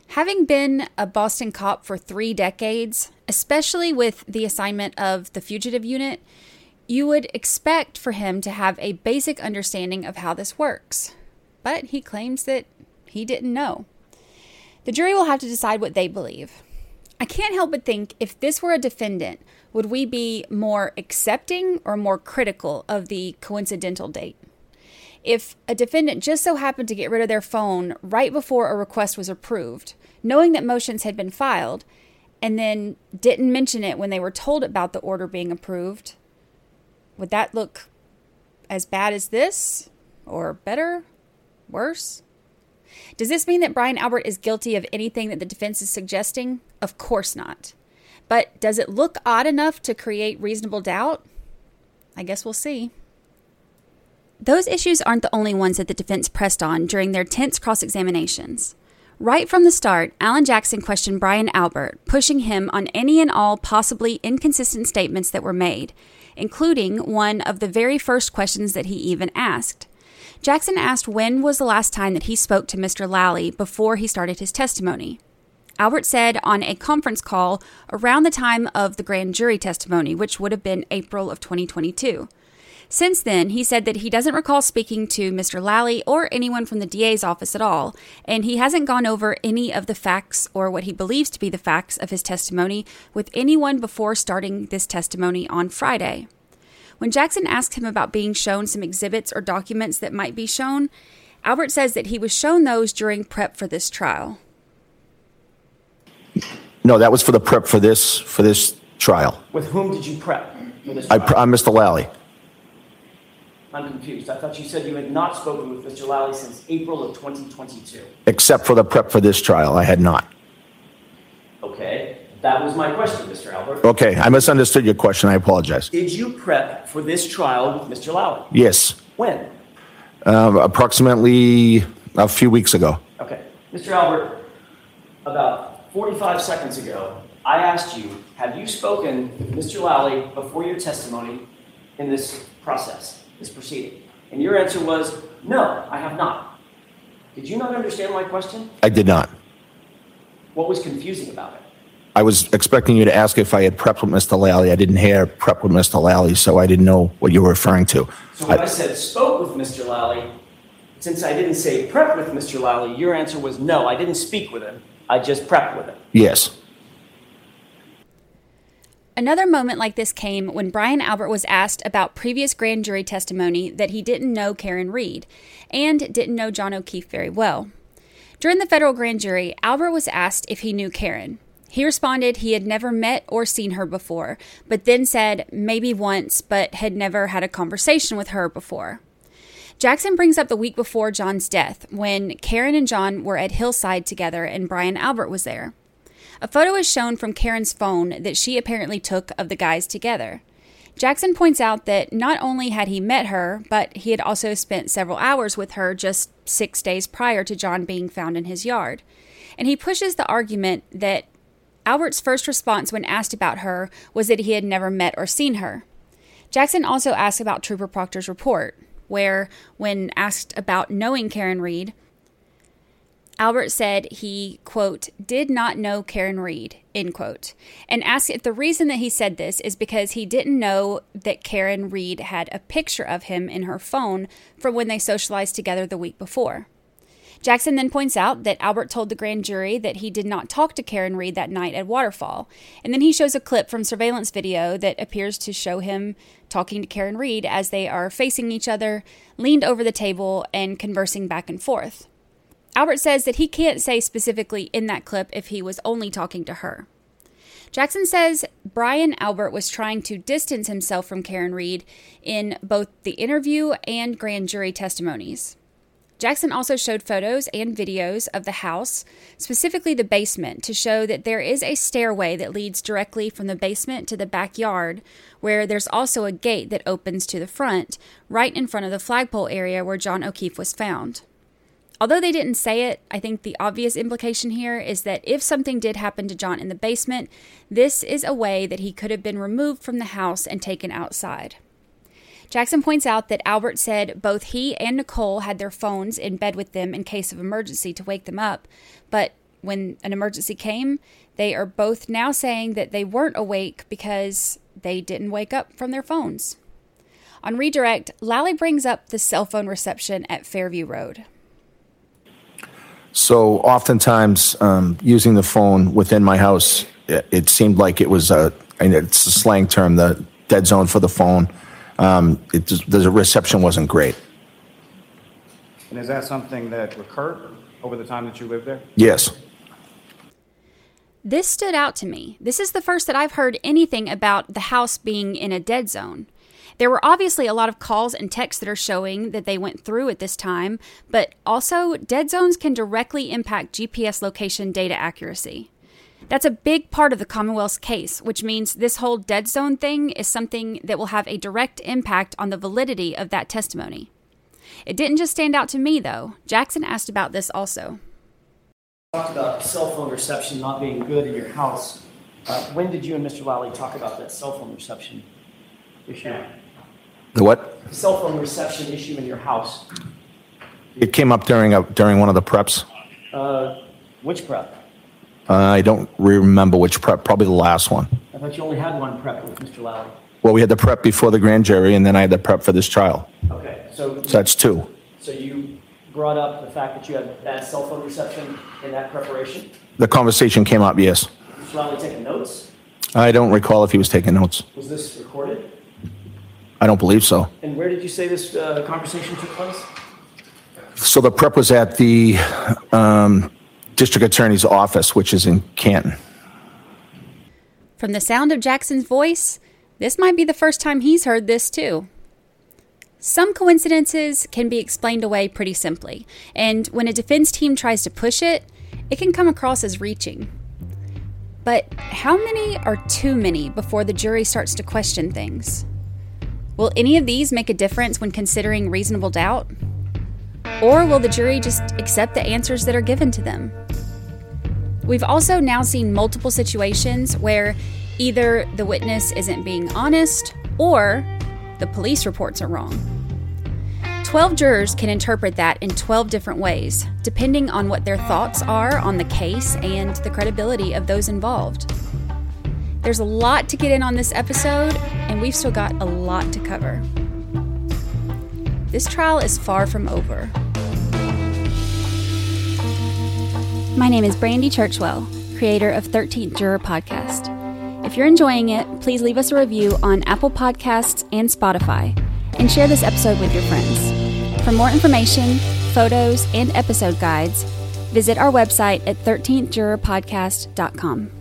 Having been a Boston cop for 3 decades, especially with the assignment of the fugitive unit, you would expect for him to have a basic understanding of how this works. But he claims that he didn't know. The jury will have to decide what they believe. I can't help but think if this were a defendant, would we be more accepting or more critical of the coincidental date? If a defendant just so happened to get rid of their phone right before a request was approved, knowing that motions had been filed, and then didn't mention it when they were told about the order being approved, would that look as bad as this? Or better? Worse? Does this mean that Brian Albert is guilty of anything that the defense is suggesting? Of course not. But does it look odd enough to create reasonable doubt? I guess we'll see. Those issues aren't the only ones that the defense pressed on during their tense cross-examinations. Right from the start, Alan Jackson questioned Brian Albert, pushing him on any and all possibly inconsistent statements that were made, including one of the very first questions that he even asked. Jackson asked when was the last time that he spoke to Mr. Lally before he started his testimony. Albert said on a conference call around the time of the grand jury testimony, which would have been April of 2022. Since then, he said that he doesn't recall speaking to Mr. Lally or anyone from the DA's office at all, and he hasn't gone over any of the facts or what he believes to be the facts of his testimony with anyone before starting this testimony on Friday. When Jackson asked him about being shown some exhibits or documents that might be shown, Albert says that he was shown those during prep for this trial.
No, that was for the prep for this trial.
With whom did you prep for this trial?
I'm Mr. Lally.
I'm confused. I thought you said you had not spoken with Mr. Lally since April of 2022.
Except for the prep for this trial, I had not.
Okay. That was my question, Mr. Albert.
Okay, I misunderstood your question. I apologize.
Did you prep for this trial with Mr. Lally?
Yes.
When?
Approximately a few weeks ago.
Okay. Mr. Albert, about 45 seconds ago, I asked you, have you spoken with Mr. Lally before your testimony in this process, this proceeding? And your answer was, no, I have not. Did you not understand my question?
I did not.
What was confusing about it?
I was expecting you to ask if I had prepped with Mr. Lally. I didn't hear prep with Mr. Lally, so I didn't know what you were referring to.
So when I said spoke with Mr. Lally, since I didn't say prep with Mr. Lally, your answer was no, I didn't speak with him. I just prepped with him.
Yes.
Another moment like this came when Brian Albert was asked about previous grand jury testimony that he didn't know Karen Read and didn't know John O'Keefe very well. During the federal grand jury, Albert was asked if he knew Karen. He responded he had never met or seen her before, but then said maybe once, but had never had a conversation with her before. Jackson brings up the week before John's death, when Karen and John were at Hillside together and Brian Albert was there. A photo is shown from Karen's phone that she apparently took of the guys together. Jackson points out that not only had he met her, but he had also spent several hours with her just 6 days prior to John being found in his yard. And he pushes the argument that Albert's first response when asked about her was that he had never met or seen her. Jackson also asks about Trooper Proctor's report, where, when asked about knowing Karen Read, Albert said he, quote, did not know Karen Read, end quote, and asked if the reason that he said this is because he didn't know that Karen Read had a picture of him in her phone from when they socialized together the week before. Jackson then points out that Albert told the grand jury that he did not talk to Karen Read that night at Waterfall, and then he shows a clip from surveillance video that appears to show him talking to Karen Read as they are facing each other, leaned over the table, and conversing back and forth. Albert says that he can't say specifically in that clip if he was only talking to her. Jackson says Brian Albert was trying to distance himself from Karen Read in both the interview and grand jury testimonies. Jackson also showed photos and videos of the house, specifically the basement, to show that there is a stairway that leads directly from the basement to the backyard, where there's also a gate that opens to the front, right in front of the flagpole area where John O'Keefe was found. Although they didn't say it, I think the obvious implication here is that if something did happen to John in the basement, this is a way that he could have been removed from the house and taken outside. Jackson points out that Albert said both he and Nicole had their phones in bed with them in case of emergency to wake them up, but when an emergency came, they are both now saying that they weren't awake because they didn't wake up from their phones. On redirect, Lally brings up the cell phone reception at Fairview Road.
So oftentimes, using the phone within my house, it seemed like it was it's a slang term, the dead zone for the phone. The reception wasn't great.
And is that something that recurred over the time that you lived there?
Yes.
This stood out to me. This is the first that I've heard anything about the house being in a dead zone. There were obviously a lot of calls and texts that are showing that they went through at this time, but also dead zones can directly impact GPS location data accuracy. That's a big part of the Commonwealth's case, which means this whole dead zone thing is something that will have a direct impact on the validity of that testimony. It didn't just stand out to me, though. Jackson asked about this also.
Talked about cell phone reception not being good in your house. When did you and Mr. Lally talk about that cell phone reception issue?
The what?
Cell phone reception issue in your house.
It came up during one of the preps.
Which prep?
I don't remember which prep, probably the last one.
I thought you only had one prep with Mr. Lally.
Well, we had the prep before the grand jury, and then I had the prep for this trial.
Okay, so
that's two.
So you brought up the fact that you had bad cell phone reception in that preparation?
The conversation came up, yes.
Was Mr. Lally taking notes?
I don't recall if he was taking notes.
Was this recorded?
I don't believe so.
And where did you say this conversation took place?
So the prep was at the district attorney's office, which is in Canton.
From the sound of Jackson's voice, this might be the first time he's heard this too. Some coincidences can be explained away pretty simply, and when a defense team tries to push it, it can come across as reaching. But how many are too many before the jury starts to question things? Will any of these make a difference when considering reasonable doubt? Or will the jury just accept the answers that are given to them? We've also now seen multiple situations where either the witness isn't being honest or the police reports are wrong. 12 jurors can interpret that in 12 different ways, depending on what their thoughts are on the case and the credibility of those involved. There's a lot to get in on this episode, and we've still got a lot to cover. This trial is far from over. My name is Brandy Churchwell, creator of 13th Juror Podcast. If you're enjoying it, please leave us a review on Apple Podcasts and Spotify, and share this episode with your friends. For more information, photos, and episode guides, visit our website at 13thjurorpodcast.com.